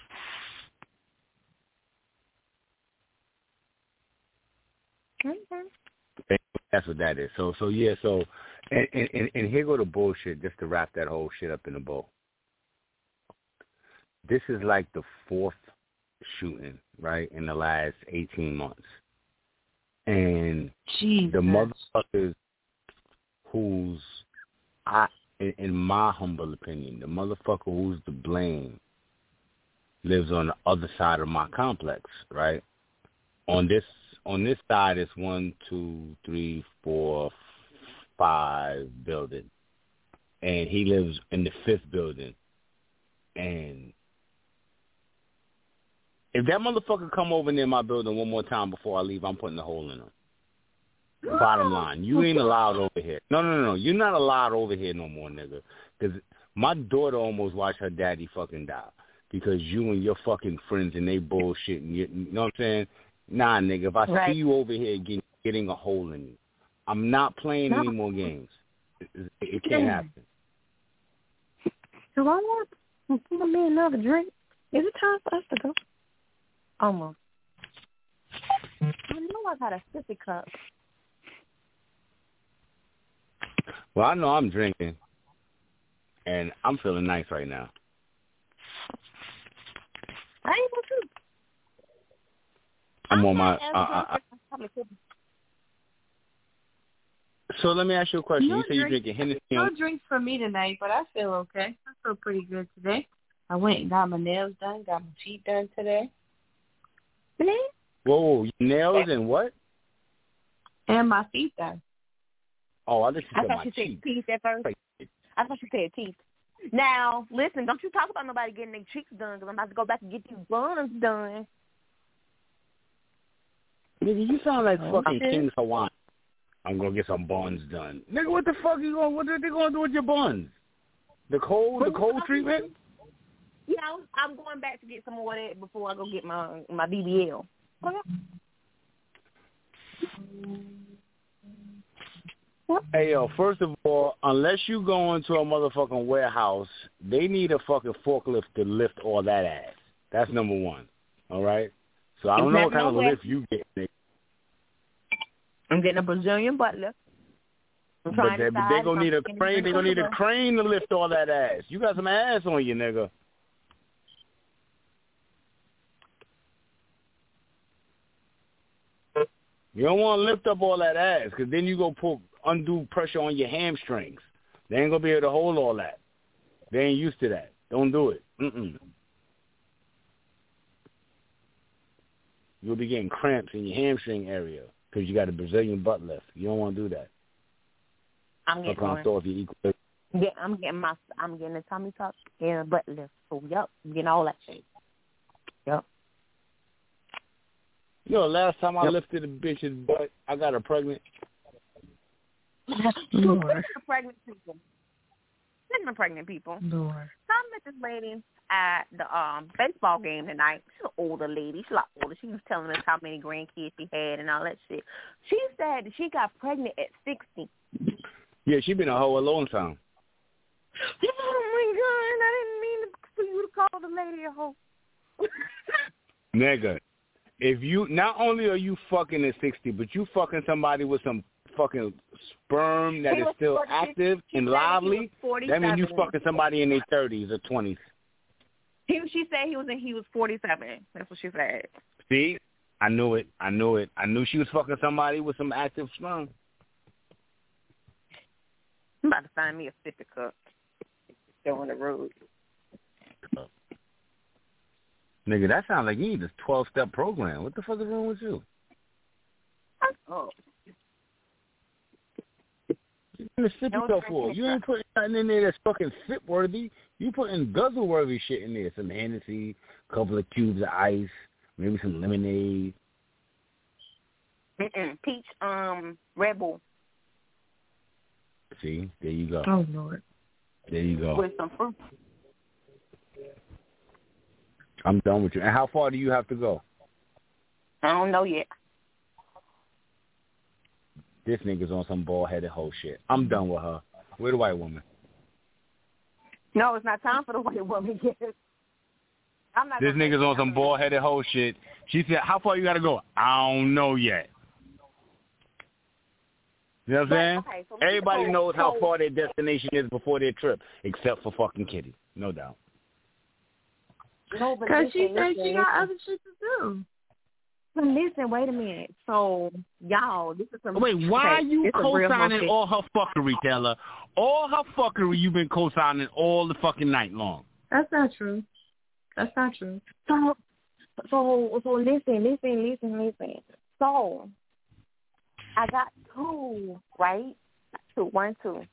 Okay. That's what that is. So yeah, so, and here go the bullshit, just to wrap that whole shit up in a bow. This is like the 4th shooting, right, in the last 18 months. And the motherfuckers who's, in my humble opinion, the motherfucker who's to blame lives on the other side of my complex, right? On this side, it's 1, 2, 3, 4, 5 building, and he lives in the 5th building. And if that motherfucker come over near my building one more time before I leave, I'm putting a hole in him. Bottom line, you ain't allowed over here. No. You're not allowed over here no more, nigga. Because my daughter almost watched her daddy fucking die because you and your fucking friends and they bullshit. And you know what I'm saying? Nah, nigga, if I see you over here getting a hole in you, I'm not playing any more games. It can't happen. Do I want me another drink? Is it time for us to go? Almost. I know I got a sippy cup. Well, I know I'm drinking, and I'm feeling nice right now. I ain't gonna do. I'm on my. So let me ask you a question. You say you're drinking Hennessy. No drinks for me tonight, but I feel okay. I feel pretty good today. I went and got my nails done, got my feet done today. Whoa, nails and what? And my feet done. Oh, I thought you said teeth at first. I thought you said teeth. Now, listen, don't you talk about nobody getting their cheeks done because I'm about to go back and get these buns done. Nigga, you sound like fucking King Hawaiian. I'm going to get some buns done. Nigga, what the fuck what are they going to do with your buns? The cold treatment? You know, I'm going back to get some more of that before I go get my BBL. Okay. Hey, yo, first of all, unless you go into a motherfucking warehouse, they need a fucking forklift to lift all that ass. That's number one. All right? So I don't know what kind of lift you get, nigga. I'm getting a Brazilian butler. But they're going to need a crane. They're going to need a crane to lift all that ass. You got some ass on you, nigga. You don't want to lift up all that ass because then you go put undue pressure on your hamstrings. They ain't going to be able to hold all that. They ain't used to that. Don't do it. You'll be getting cramps in your hamstring area because you got a Brazilian butt lift. You don't want to do that. I'm getting one. Yeah, I'm getting a tummy tuck and a butt lift. So, yep, I'm getting all that shit. Yep. Last time I lifted a bitch's butt, I got her pregnant. Pregnant people. Speaking of pregnant people, Lord. So I met this lady at the baseball game tonight. She's an older lady. She's a lot older. She was telling us how many grandkids she had and all that shit. She said that she got pregnant at 60. Yeah, she been a hoe a long time. Oh, my God. I didn't mean for you to call the lady a hoe. Nigga, if you, not only are you fucking at 60, but you fucking somebody with some fucking sperm that is still active and lively, that means you fucking somebody in their 30s or 20s. She said he was 47. That's what she said. See? I knew it. I knew she was fucking somebody with some active sperm. I'm about to find me a sippy cup. Go on the road. Nigga, that sounds like you need a 12-step program. What the fuck is wrong with you? Oh. You in the sippy cup for? You ain't putting nothing in there that's fucking sip-worthy. You putting guzzle-worthy shit in there. Some Hennessy, a couple of cubes of ice, maybe some lemonade. Peach, Red Bull. See, there you go. Oh, Lord. There you go. With some fruit. I'm done with you. And how far do you have to go? I don't know yet. This nigga's on some bald-headed hoe shit. I'm done with her. Where the white woman? No, it's not time for the white woman yet. This nigga's on some bald-headed hoe shit. She said, how far you got to go? I don't know yet. You know what I'm saying? Okay, so everybody knows how far their destination is before their trip, except for fucking Kitty. No doubt. No, because she said she got other shit to do. Listen, wait a minute. So, y'all, this is some... Wait, why are you co-signing all her fuckery, Taylor? All her fuckery you've been co-signing all the fucking night long. That's not true. That's not true. So listen. So, I got two, right? One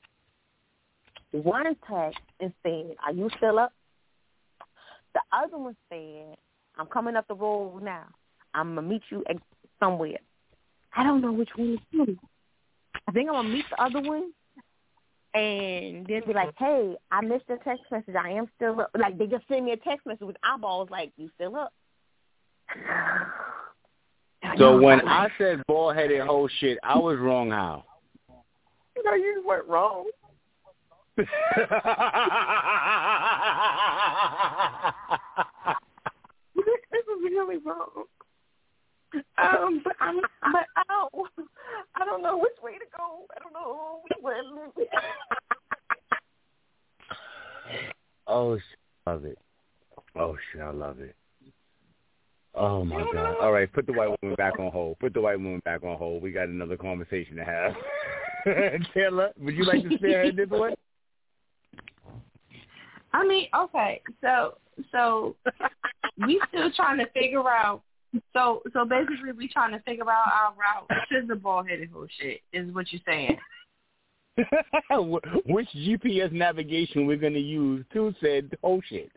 text and said, are you still up? The other one said, I'm coming up the road now. I'm going to meet you somewhere. I don't know which one to do. I think I'm going to meet the other one and then be like, hey, I missed your text message. I am still up. Like, they just send me a text message with eyeballs like, you still up? So when I said bald-headed whole shit, I was wrong how? No, you weren't wrong. This is really wrong. But I don't know which way to go. I don't know which way to live. Oh, I love it. Oh, shit, I love it. Oh, my God. All right, put the white woman back on hold. We got another conversation to have. Taylor, would you like to spearhead this one? I mean, okay, so we still trying to figure out. So basically, we trying to figure out our route to the bald-headed whole shit. Is what you're saying? Which GPS navigation we're gonna use to said whole shit?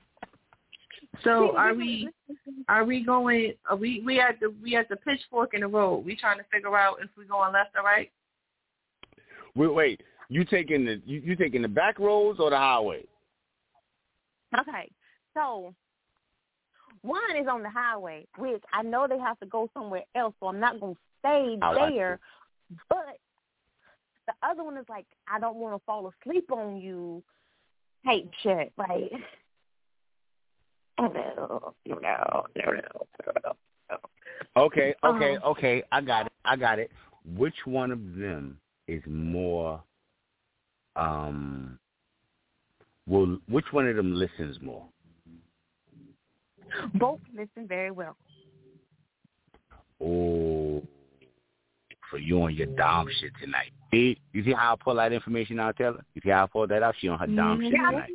So are we going? We at the pitchfork in the road. We trying to figure out if we're going left or right. Wait, you taking the back roads or the highway? Okay, so one is on the highway, which I know they have to go somewhere else, so I'm not going to stay there. But the other one is like, I don't want to fall asleep on you. Hey, shit, like, no. Okay. I got it. Which one of them is more? Which one of them listens more? Both listen very well. Oh, for you on your dom shit tonight. See? You see how I pull that information out, Taylor? You see how I pulled that out? She on her dom shit tonight.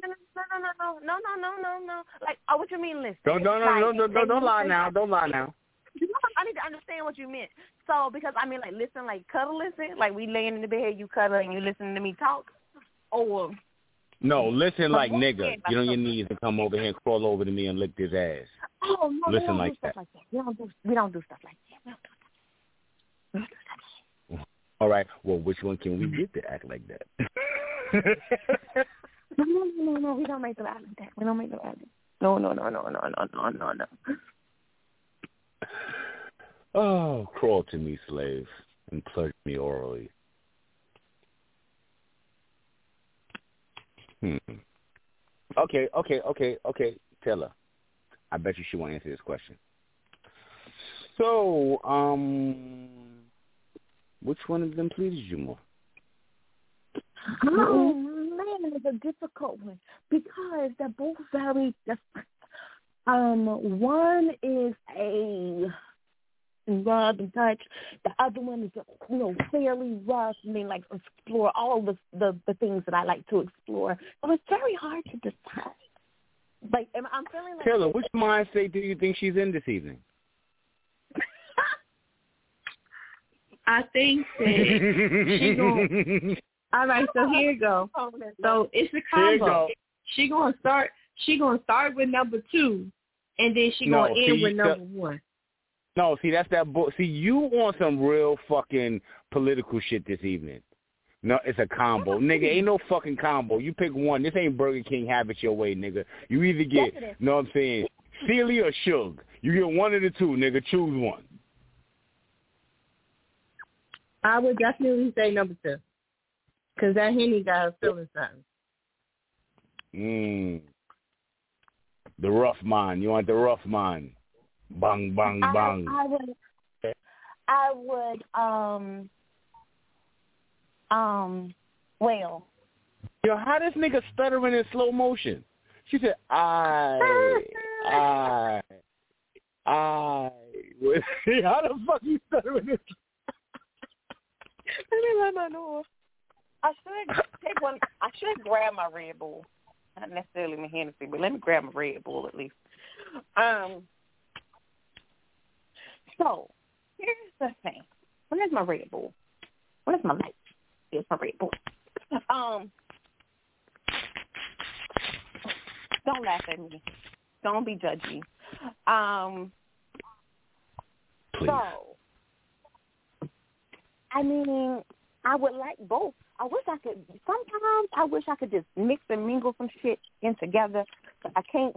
No. Like, oh, what you mean, listen? Don't lie now. Don't lie now. I need to understand what you meant. So, because, I mean, like, listen, like, cuddle listen? Like, we laying in the bed, you cuddle, and you listening to me talk? Or... No, listen like nigga. Get on your knees and come over here and crawl over to me and lick this ass. Oh, no, listen like that. We don't do stuff like that. All right. Well, which one can we get to act like that? No. We don't make them act like that. We don't make them act like that. No. Oh, crawl to me, slave, and plug me orally. Okay. Taylor, I bet you she won't answer this question. So, which one of them pleases you more? Oh, man, it's a difficult one because they're both very different. One is a rub and touch. The other one is, fairly rough. I mean, like, explore all the things that I like to explore. So it's very hard to decide. Like, I'm feeling like... Taylor, which mind state do you think she's in this evening? I think that she going... All right, so here you go. So it's a combo. She gonna start with number 2, and then she gonna end with number 1. No, see, that's that book. See, you want some real fucking political shit this evening. No, it's a combo. Nigga, ain't no fucking combo. You pick one. This ain't Burger King, have it your way, nigga. You either get, know what I'm saying, Sealy or Suge. You get one of the two, nigga. Choose one. I would definitely say number 2. Because that Henny got her feeling something. The rough mind. You want the rough mind. Bang, bang, bang. I would, well. Yo, how this nigga stuttering in slow motion? She said, I. How the fuck you stuttering in No. I should take one. I should grab my Red Bull. Not necessarily my Hennessy, but let me grab my Red Bull at least. So, here's the thing. Where's my Red Bull? Where's my light? Here's my Red Bull. Don't laugh at me. Don't be judgy. Please. So, I mean, I would like both. Sometimes I wish I could just mix and mingle some shit in together, but I can't.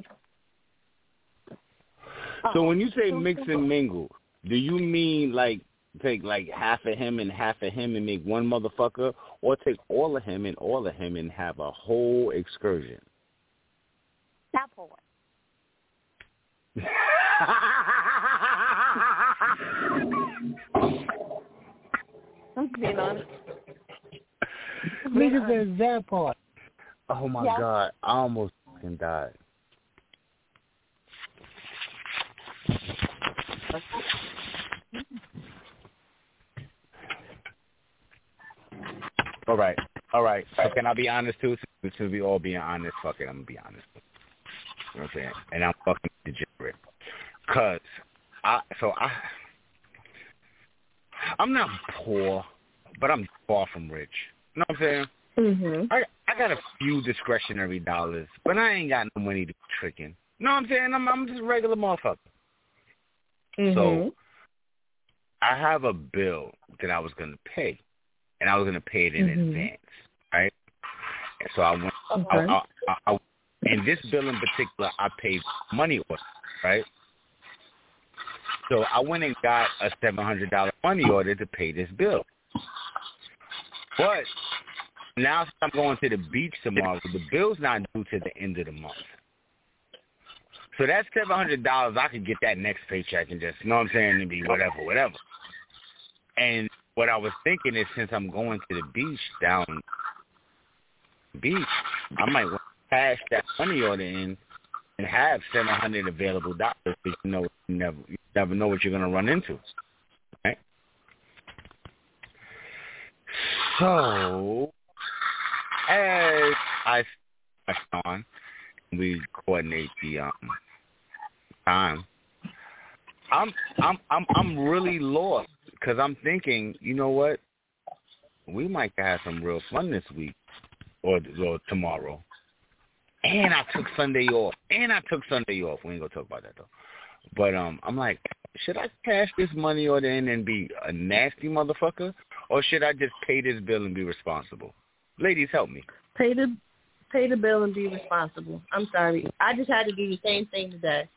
So when you say mix and mingle, do you mean like take like half of him and make one motherfucker, or take all of him and have a whole excursion? That part. I'm being honest. Nigga said that part. Oh my God, I almost fucking died. All right. So can I be honest too? Since we all being honest, fuck it, I'm gonna be honest. You know what I'm saying? And I'm fucking degenerate. Cause I'm not poor, but I'm far from rich. You know what I'm saying? Mm-hmm. I got a few discretionary dollars, but I ain't got no money to be tricking. You know what I'm saying? I'm just a regular motherfucker. Mm-hmm. So I have a bill that I was going to pay, and I was going to pay it in advance, right? And so I went, I, and this bill in particular, I paid money order, right? So I went and got a $700 money order to pay this bill. But now since I'm going to the beach tomorrow, the bill's not due to the end of the month. So that $700, I could get that next paycheck and just, you know what I'm saying, and be whatever. And what I was thinking is, since I'm going to the beach down the beach, I might want to cash that money order in and have $700 available dollars, because you never know what you're going to run into, right? So, as I on, we coordinate the time. I'm really lost because I'm thinking, you know what? We might have some real fun this week or tomorrow. And I took Sunday off. We ain't gonna talk about that though. But I'm like, should I cash this money order in and be a nasty motherfucker, or should I just pay this bill and be responsible? Ladies, help me. Pay the bill and be responsible. I'm sorry. I just had to do the same thing today.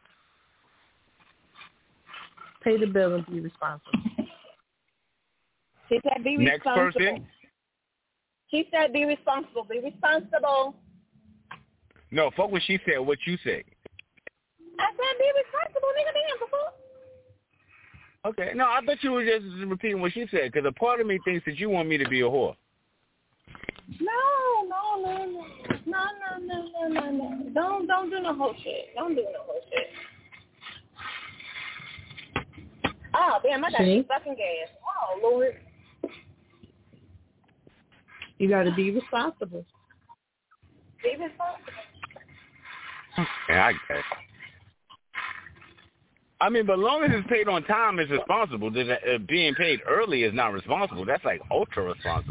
Pay the bill and be responsible. She said be Next responsible. person. She said be responsible. Be responsible. No, fuck what she said. What you said. I said be responsible, nigga. Damn, before. Okay. No, I bet you were just repeating what she said, because a part of me thinks that you want me to be a whore. No. Don't do no whole shit. Don't do no whole shit. Oh, damn, I got fucking gas. Oh, Lord. You got to be responsible. Be responsible. Yeah, I guess. I mean, but as long as it's paid on time, it's responsible. Being paid early is not responsible. That's like ultra responsible.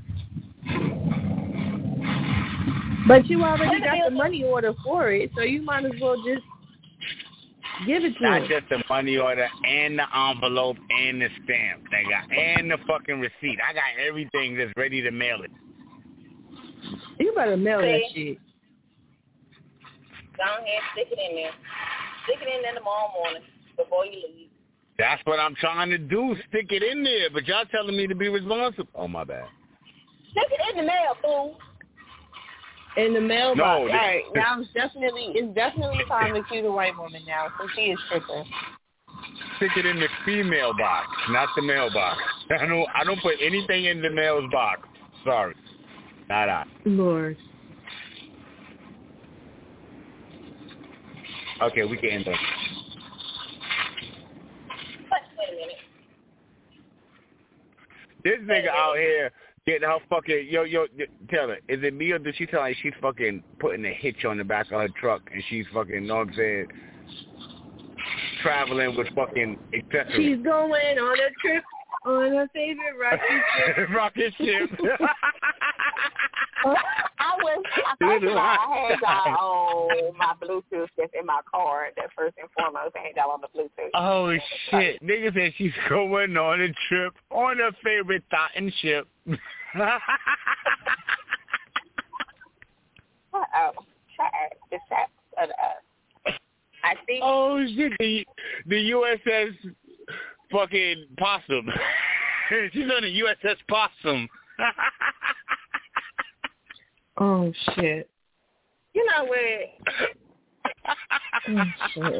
But you already got the money order for it, so you might as well just give it to him. Not just the money order and the envelope and the stamp, nigga, and the fucking receipt. I got everything that's ready to mail it. You better mail that shit. Go ahead, stick it in there. Stick it in there tomorrow morning before you leave. That's what I'm trying to do, stick it in there. But y'all telling me to be responsible. Oh, my bad. Stick it in the mail, fool. In the mailbox. No, all right, now it's definitely time to cue the white woman now, so she is tripping. Stick it in the female box, not the mailbox. I don't put anything in the mail's box. Sorry. Not I. Lord. Okay, we can end up. Wait a minute. This nigga out here getting her fucking, yo, tell her, is it me or does she tell like she's fucking putting a hitch on the back of her truck and she's fucking, you know what I'm saying, traveling with fucking accessories? She's going on a trip on her favorite rocket ship. Rocket ship. I had got on my Bluetooth that's in my car. That first and foremost, I had got on the Bluetooth. Oh, shit. Nigga said she's going on a trip on her favorite Titan ship. I think. Oh, shit. The USS fucking Possum. She's on the USS Possum. Oh, shit. You know what? Oh, shit.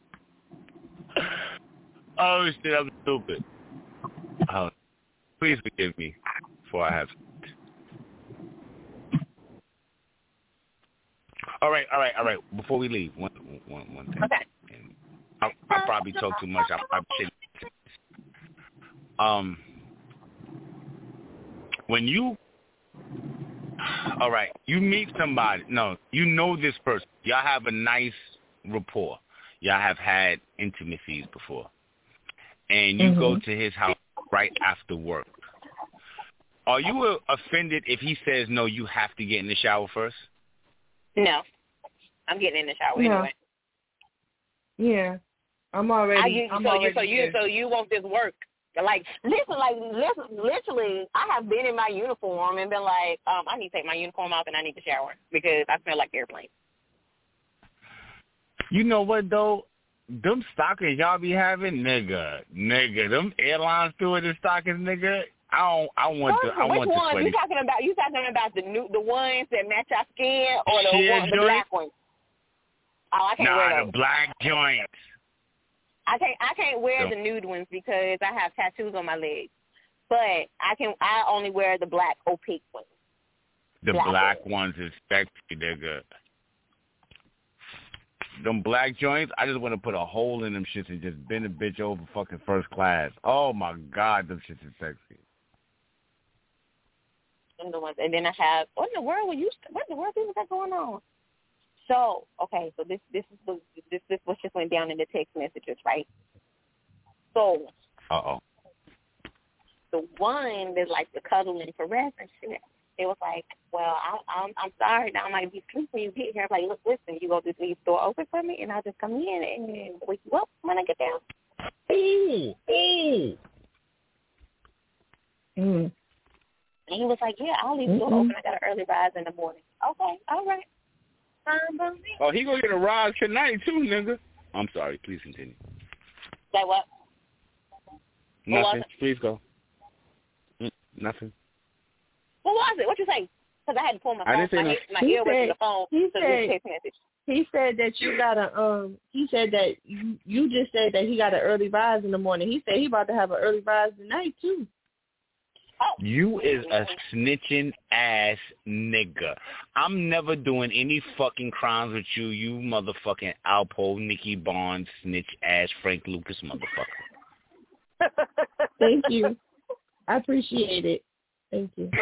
Oh, shit, I'm stupid. Oh, please forgive me before I have... All right. Before we leave, one thing. Okay. I probably talk too much. I'm shit. When you... All right, you meet somebody. No, you know this person. Y'all have a nice rapport. Y'all have had intimacies before. And you go to his house right after work. Are you offended if he says, no, you have to get in the shower first? No. I'm getting in the shower anyway. Yeah. I'm already So you want this work. Literally, I have been in my uniform and been like, I need to take my uniform off and I need to shower because I smell like airplane. You know what, though? Them stockings y'all be having, nigga, them airline stewardess stockings, nigga. I want Which the one? sweaty. You talking about the ones that match our skin or the black ones? Oh, I can't wear those. The black joints. I can't wear the nude ones because I have tattoos on my legs. But I only wear the black opaque ones. The black ones is sexy, nigga. Them black joints, I just want to put a hole in them shits and just bend a bitch over fucking first class. Oh my God, them shits is sexy. Them the ones. And then I have, what in the world is that going on? So, okay, so this what just went down in the text messages, right? So, the one that's like the cuddling caress and shit. It was like, well, I'm sorry, now I might be asleep when you get here. I'm like, look, listen, you gonna just leave the door open for me, and I'll just come in and wake you up when I get down. Ooh. And he was like, yeah, I'll leave the door open. I got an early rise in the morning. Okay, all right. Fine by me. Oh, he gonna get a rise tonight too, nigga. I'm sorry. Please continue. Say what? Nothing. Please go. Nothing. What was it? What you say? Because I had to pull my phone. My ear was in the phone. He said that you got a he said that you just said that he got an early rise in the morning. He said he about to have an early rise tonight too. Oh. You is a snitching ass nigga. I'm never doing any fucking crimes with you, you motherfucking Alpo, Nikki Bond, snitch ass Frank Lucas motherfucker. Thank you. I appreciate it. Thank you.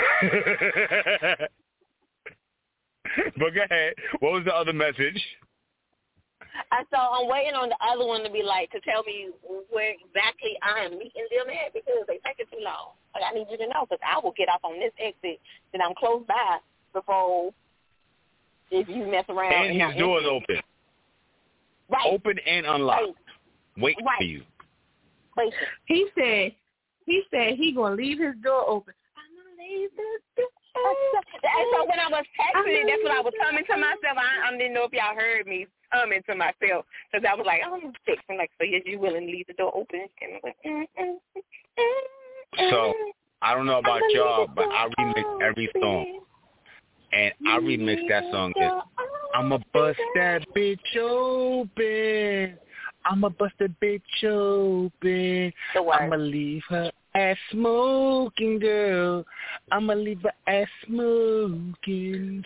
But go ahead. What was the other message? So I'm waiting on the other one to be like, to tell me where exactly I am meeting them at because they take it too long. Like, I need you to know because I will get off on this exit that I'm close by before if you mess around. And his door's open. Right. Open and unlocked. Waiting for you. Wait. He said he gonna leave his door open. I'm gonna leave the door. And so when I was texting, that's what I was coming to myself. I didn't know if y'all heard me coming to myself because I was like, I'm texting like, so yes, you willing to leave the door open? And I was like, So I don't know about y'all, but I remix every song, and I remix that song as I'ma bust that bitch open. I'ma bust that bitch open. I'ma leave her ass smoking, girl. I'ma leave her ass smoking.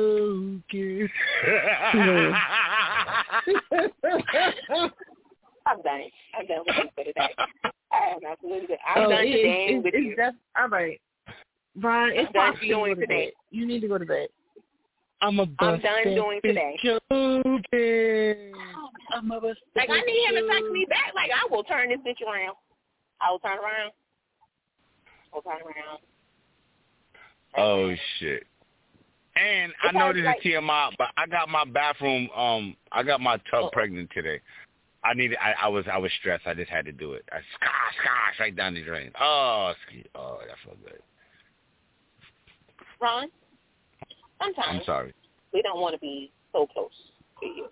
I'm done with you for today. I'm absolutely good. I'm done today with you. All right. Brian, it's time for you to go to bed. You need to go to bed. I'm done doing today. Like, I need him to text me back. Like, I will turn this bitch around. I will turn around. Oh, shit. And I know this is TMI, but I got my bathroom, I got my tub pregnant today. I was stressed. I just had to do it. Scosh, right down the drain. Oh, that felt good. Ron? Sometimes I'm sorry. We don't want to be so close to you.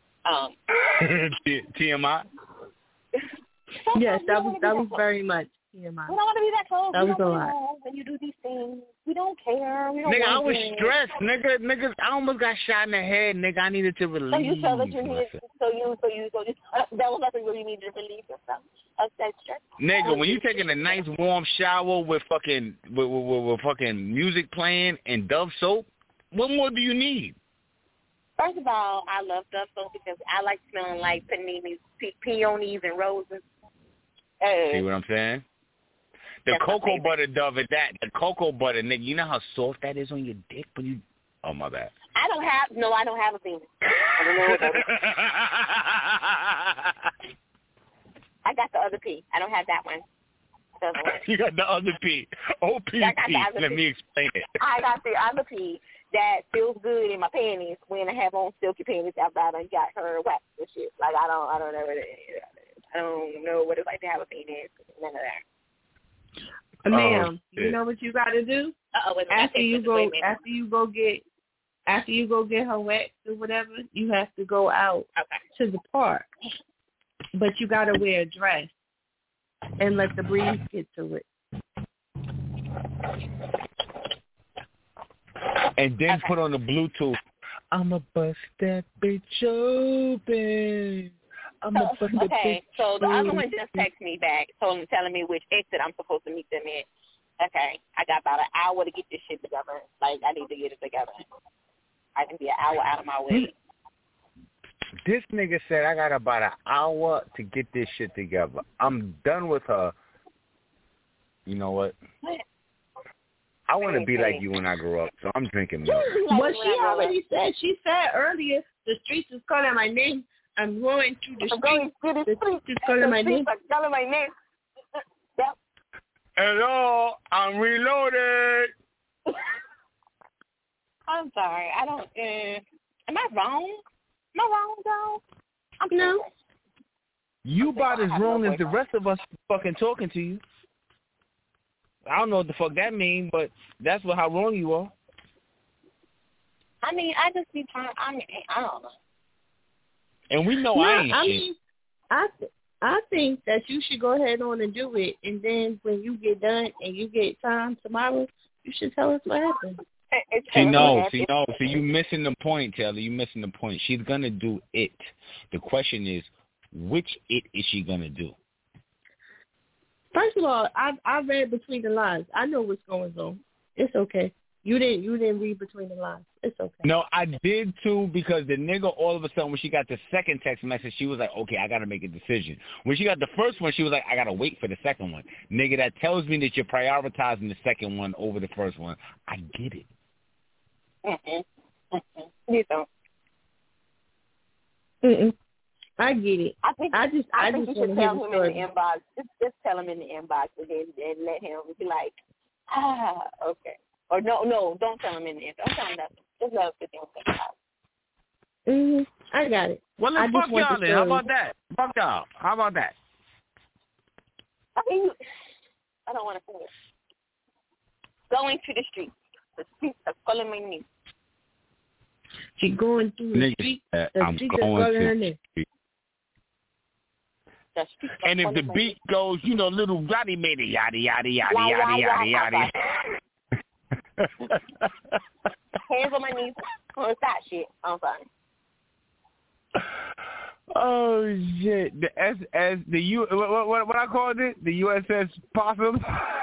TMI? Yes, that was very much TMI. We don't want to be that close. That was a lot. When you do these things, we don't care. We don't nigga, I was things. stressed. Nigga, I almost got shot in the head. Nigga, I needed to relieve. So you felt that you needed. That was nothing where you needed to relieve yourself of that stress. Nigga, when you taking a nice warm shower with fucking music playing and Dove soap, what more do you need? First of all, I love Dove soap because I like smelling like peonies and roses. See what I'm saying? The cocoa butter Dove at that. The cocoa butter, nigga. You know how soft that is on your dick when you... Oh, my bad. I don't have a penis. I don't know what that is. I got the other P. I don't have that one. You got the other P. OPP. Let me explain it. I got the other P that feels good in my panties when I have on silky panties after I done got her waxed and shit. Like, I don't know what it is. I don't know what it's like to have a penis. None of that. Ma'am, you know what you got to do? After you go get her waxed or whatever, you have to go out to the park. But you got to wear a dress and let the breeze get to it. And then put on the Bluetooth. I'ma bust that bitch open. So the other one just texted me back, telling me which exit I'm supposed to meet them at. Okay, I got about an hour to get this shit together. Like, I need to get it together. I can be an hour out of my way. This nigga said I got about an hour to get this shit together. I'm done with her. You know what? I want to be like you when I grow up, so I'm drinking milk. Well, she already said. She said earlier, the streets is calling my name. I'm going to the streets. The streets is calling my name. Calling my name. Yep. Hello, I'm reloaded. I'm sorry. I don't. Am I wrong? Am I wrong, though? No. You about as wrong as the rest of us fucking talking to you. I don't know what the fuck that means, but that's how wrong you are. I mean, I just be trying. I don't know. And we know I ain't shit. I think that you should go ahead on and do it, and then when you get done and you get time tomorrow, you should tell us what happened. See, you missing the point, Taylor. You missing the point. She's gonna do it. The question is, which it is she gonna do? First of all, I read between the lines. I know what's going on. It's okay. You didn't read between the lines. It's okay. No, I did too, because the nigga all of a sudden when she got the second text message, she was like, okay, I got to make a decision. When she got the first one, she was like, I got to wait for the second one. Nigga, that tells me that you're prioritizing the second one over the first one. I get it. You don't. I get it. I think you should tell him in the inbox. Just tell him in the inbox and let him be like, okay. Or no, don't tell him in the inbox. Don't tell him nothing. Just let him sit there and think about it. I got it. Well, then fuck y'all then. How about that? Fuck y'all. How about that? I mean, I don't want to finish. Going to the streets. The streets are calling my name. She going through the street. I'm going to the street. And if the beat goes, little Johnny made it, yada, yada, yada, yada, yada, yada. Hands on my knees. Stop shit. I'm fine. Oh shit! The SS, what I called it? The USS Possum.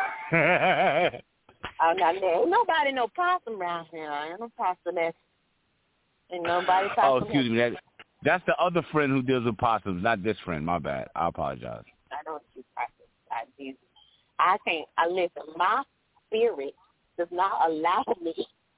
Oh, no, nobody no possum around here. Ain't no possum there. Ain't nobody possum. Oh, excuse me. That's the other friend who deals with possums, not this friend. My bad. I apologize. I don't do possums. I can't. Listen. My spirit does not allow me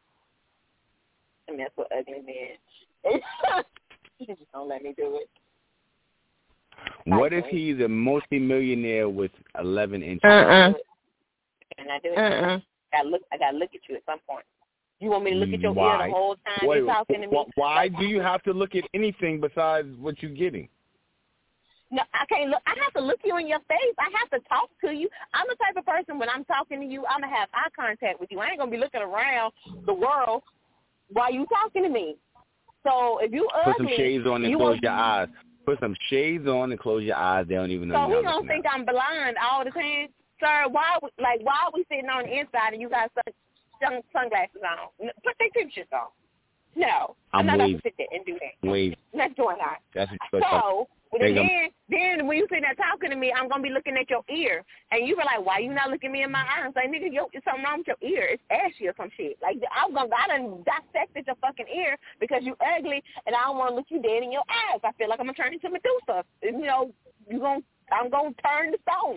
to mess with ugly men. You just don't let me do it. What if he's a multi-millionaire with 11 inches? Can I do it? I gotta look at you at some point. You want me to look at your ear the whole time you're talking to me? Why do you have to look at anything besides what you're getting? No, I can't look. I have to look you in your face. I have to talk to you. I'm the type of person, when I'm talking to you, I'm going to have eye contact with you. I ain't going to be looking around the world while you talking to me. So if you ugly, put some shades on and close your eyes. Put some shades on and close your eyes. They don't even know. So we don't think I'm blind all the time, sir. Why are we sitting on the inside and you got sunglasses on? Put their pictures on. No, I'm not going to sit there and do that. Let's do it not. That's so then when you sit there talking to me, I'm going to be looking at your ear. And you be like, why you not looking me in my eyes? Like, nigga, it's something wrong with your ear. It's ashy or some shit. Like, I done dissected your fucking ear because you ugly, and I don't want to look you dead in your eyes. I feel like I'm going to turn into Medusa. I'm going to turn the stone.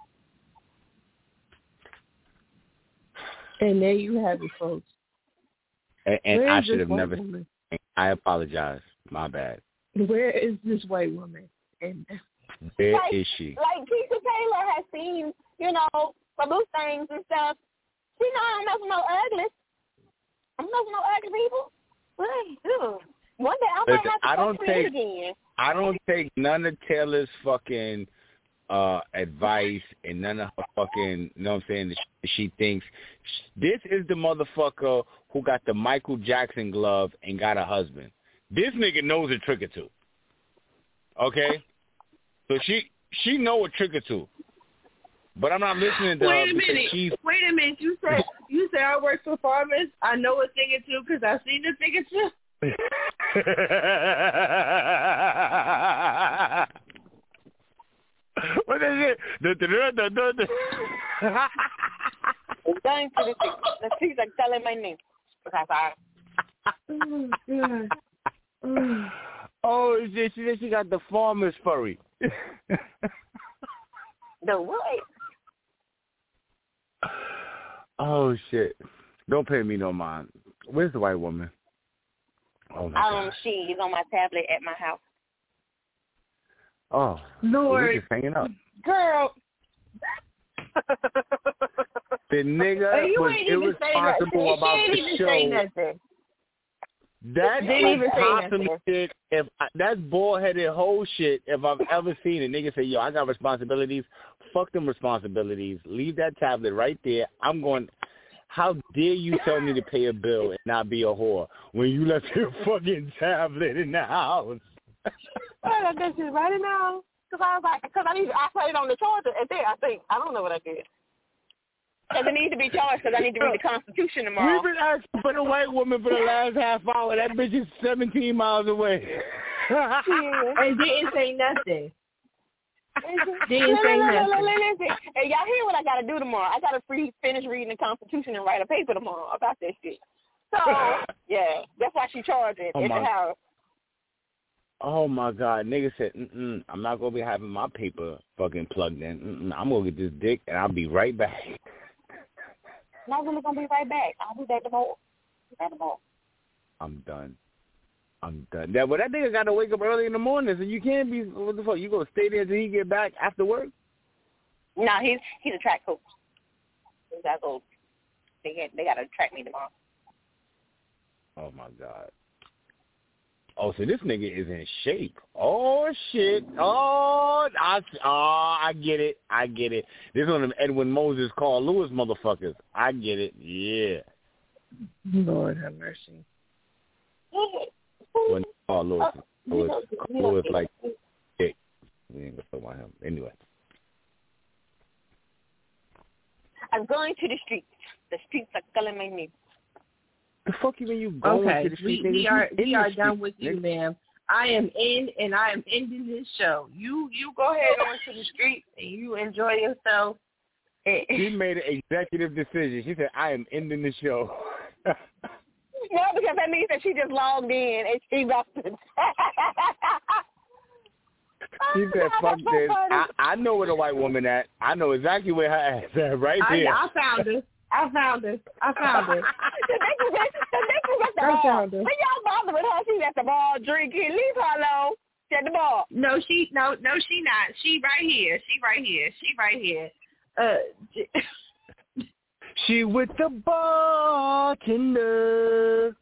And there you have it, folks. And I should have never. I apologize. My bad. Where is this white woman? And where is she? Like Keisha Taylor has seen, some loose things and stuff. She know I don't mess with no uglies. I'm messing with no ugly people. One day I'm gonna have to go through it again. I don't take none of Taylor's fucking advice and none of her fucking, you know what I'm saying, she thinks. This is the motherfucker who got the Michael Jackson glove and got a husband. This nigga knows a trick or two. Okay? So she know a trick or two. But I'm not listening to her. Wait a minute. You said I work for farmers. I know a thing or two because I've seen a thing or two. What is it? It's going to the streets are telling my name. Oh, she got the farmer's furry. The what? Oh, shit. Don't pay me no mind. Where's the white woman? Oh, my God. She's on my tablet at my house. Oh, Lord. We're just hanging up. Girl. The nigga was irresponsible about the show. That's possum shit. That's bald-headed whole shit. If I've ever seen it, nigga say, "Yo, I got responsibilities." Fuck them responsibilities. Leave that tablet right there. I'm going. How dare you tell me to pay a bill and not be a whore when you left your fucking tablet in the house? I left that shit right in the house because I was like, I put it on the charger and there. I don't know what I did. Because it needs to be charged because I need to read the Constitution tomorrow. We've been asking for the white woman for the last half hour. That bitch is 17 miles away. And didn't say nothing. Didn't say nothing. Listen. Hey, y'all hear what I got to do tomorrow? I got to finish reading the Constitution and write a paper tomorrow about that shit. So, yeah, that's why she charged it at the house. Oh, my God. Nigga said, I'm not going to be having my paper fucking plugged in. I'm going to get this dick, and I'll be right back. Not really going to be right back. I'll be back tomorrow. I'm done. That nigga got to wake up early in the morning, so you can't be, what the fuck, you going to stay there until he get back after work? No, he's a track coach. They got to track me tomorrow. Oh, my God. Oh, so this nigga is in shape. Oh, shit. Oh, I get it. This is one of them Edwin Moses, Carl Lewis motherfuckers. I get it. Yeah. Lord have mercy. When Carl Lewis like, hey, we ain't gonna talk about him. Anyway. I'm going to the streets. The streets are calling my name. The fuck you mean you going to the street? We are done with you, ma'am. I am in, and I am ending this show. You go ahead on to the street and you enjoy yourself. She made an executive decision. She said, I am ending the show. No, because that means that she just logged in and she rested. She said, fuck this. I know where the white woman at. I know exactly where her ass at right there. I found her. The bitch is at the bar. When y'all bother with her, she's at the bar drinking. Leave her alone. She's at the bar. No, she not. She right here. She with the bartender.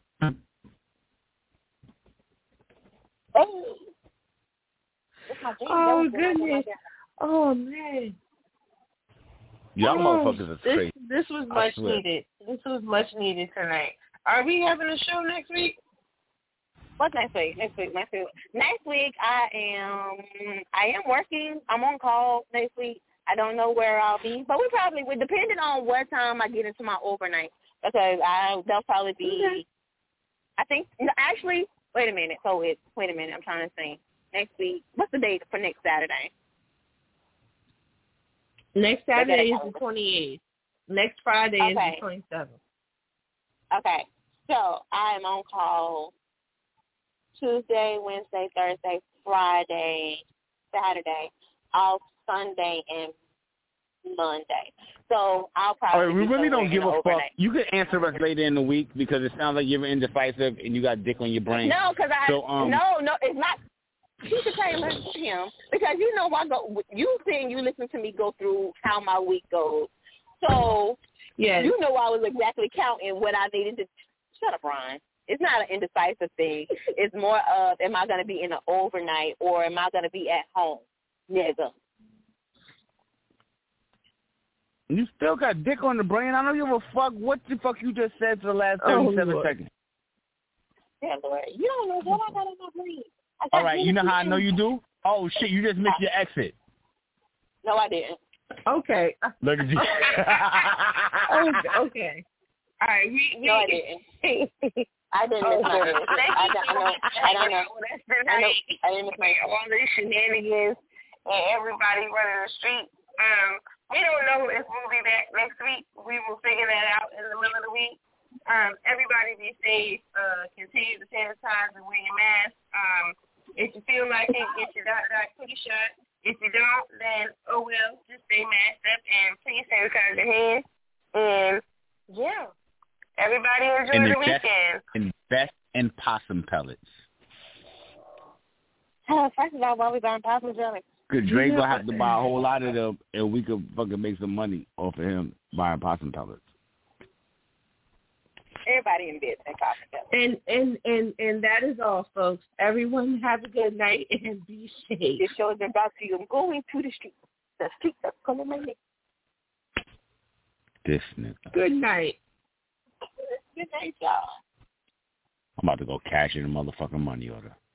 Oh goodness. Oh man. Y'all motherfuckers are crazy. This was much needed. This was much needed tonight. Are we having a show next week? What's next week? Next week I am working. I'm on call next week. I don't know where I'll be, but we probably would, depending on what time I get into my overnight, because they'll probably be. Okay. I think actually. Wait a minute. I'm trying to think. Next week. What's the date for next Saturday? Next Saturday is the 28th. Next Friday is the 27th. Okay. So I am on call Tuesday, Wednesday, Thursday, Friday, Saturday, off Sunday, and Monday. So I'll probably. All right, we really don't give a fuck. You can answer us later in the week because it sounds like you're indecisive and you got dick on your brain. No, because no, it's not. Keisha Taylor, him, because you know I go. You saying you listen to me go through how my week goes, so yeah, you know I was exactly counting what I needed to. Shut up, Ron. It's not an indecisive thing. It's more of, am I going to be in an overnight or am I going to be at home, nigga? You still got dick on the brain. I don't give a fuck what the fuck you just said for the last 37 seconds. Yeah, Lord. You don't know what I got on my brain. All right, you know how I know you do? Oh, shit, you just missed your exit. No, I didn't. Okay. Look at you. Okay. All right. No, I didn't. I didn't miss my exit. I don't know. I didn't miss my exit. All these shenanigans and everybody running the street. We don't know if we'll be back next week. We will figure that out in the middle of the week. Everybody be safe. Continue to sanitize and wear your mask. If you feel like it, get your put your shot. If you don't, then oh well, just stay masked up and please sanitize your hands. And Yeah. Everybody enjoy the weekend. Invest in possum pellets. First of all, why we buying possum pellets? Because Drake will have to buy a whole lot of them, and we could fucking make some money off of him buying possum pellets. Everybody in bed in possum pellets. And that is all, folks. Everyone have a good night and be safe. This show has been brought to you. I'm going to the street. The street that's calling my name. This nigga. Good night. Good night, y'all. I'm about to go cash in a motherfucking money order.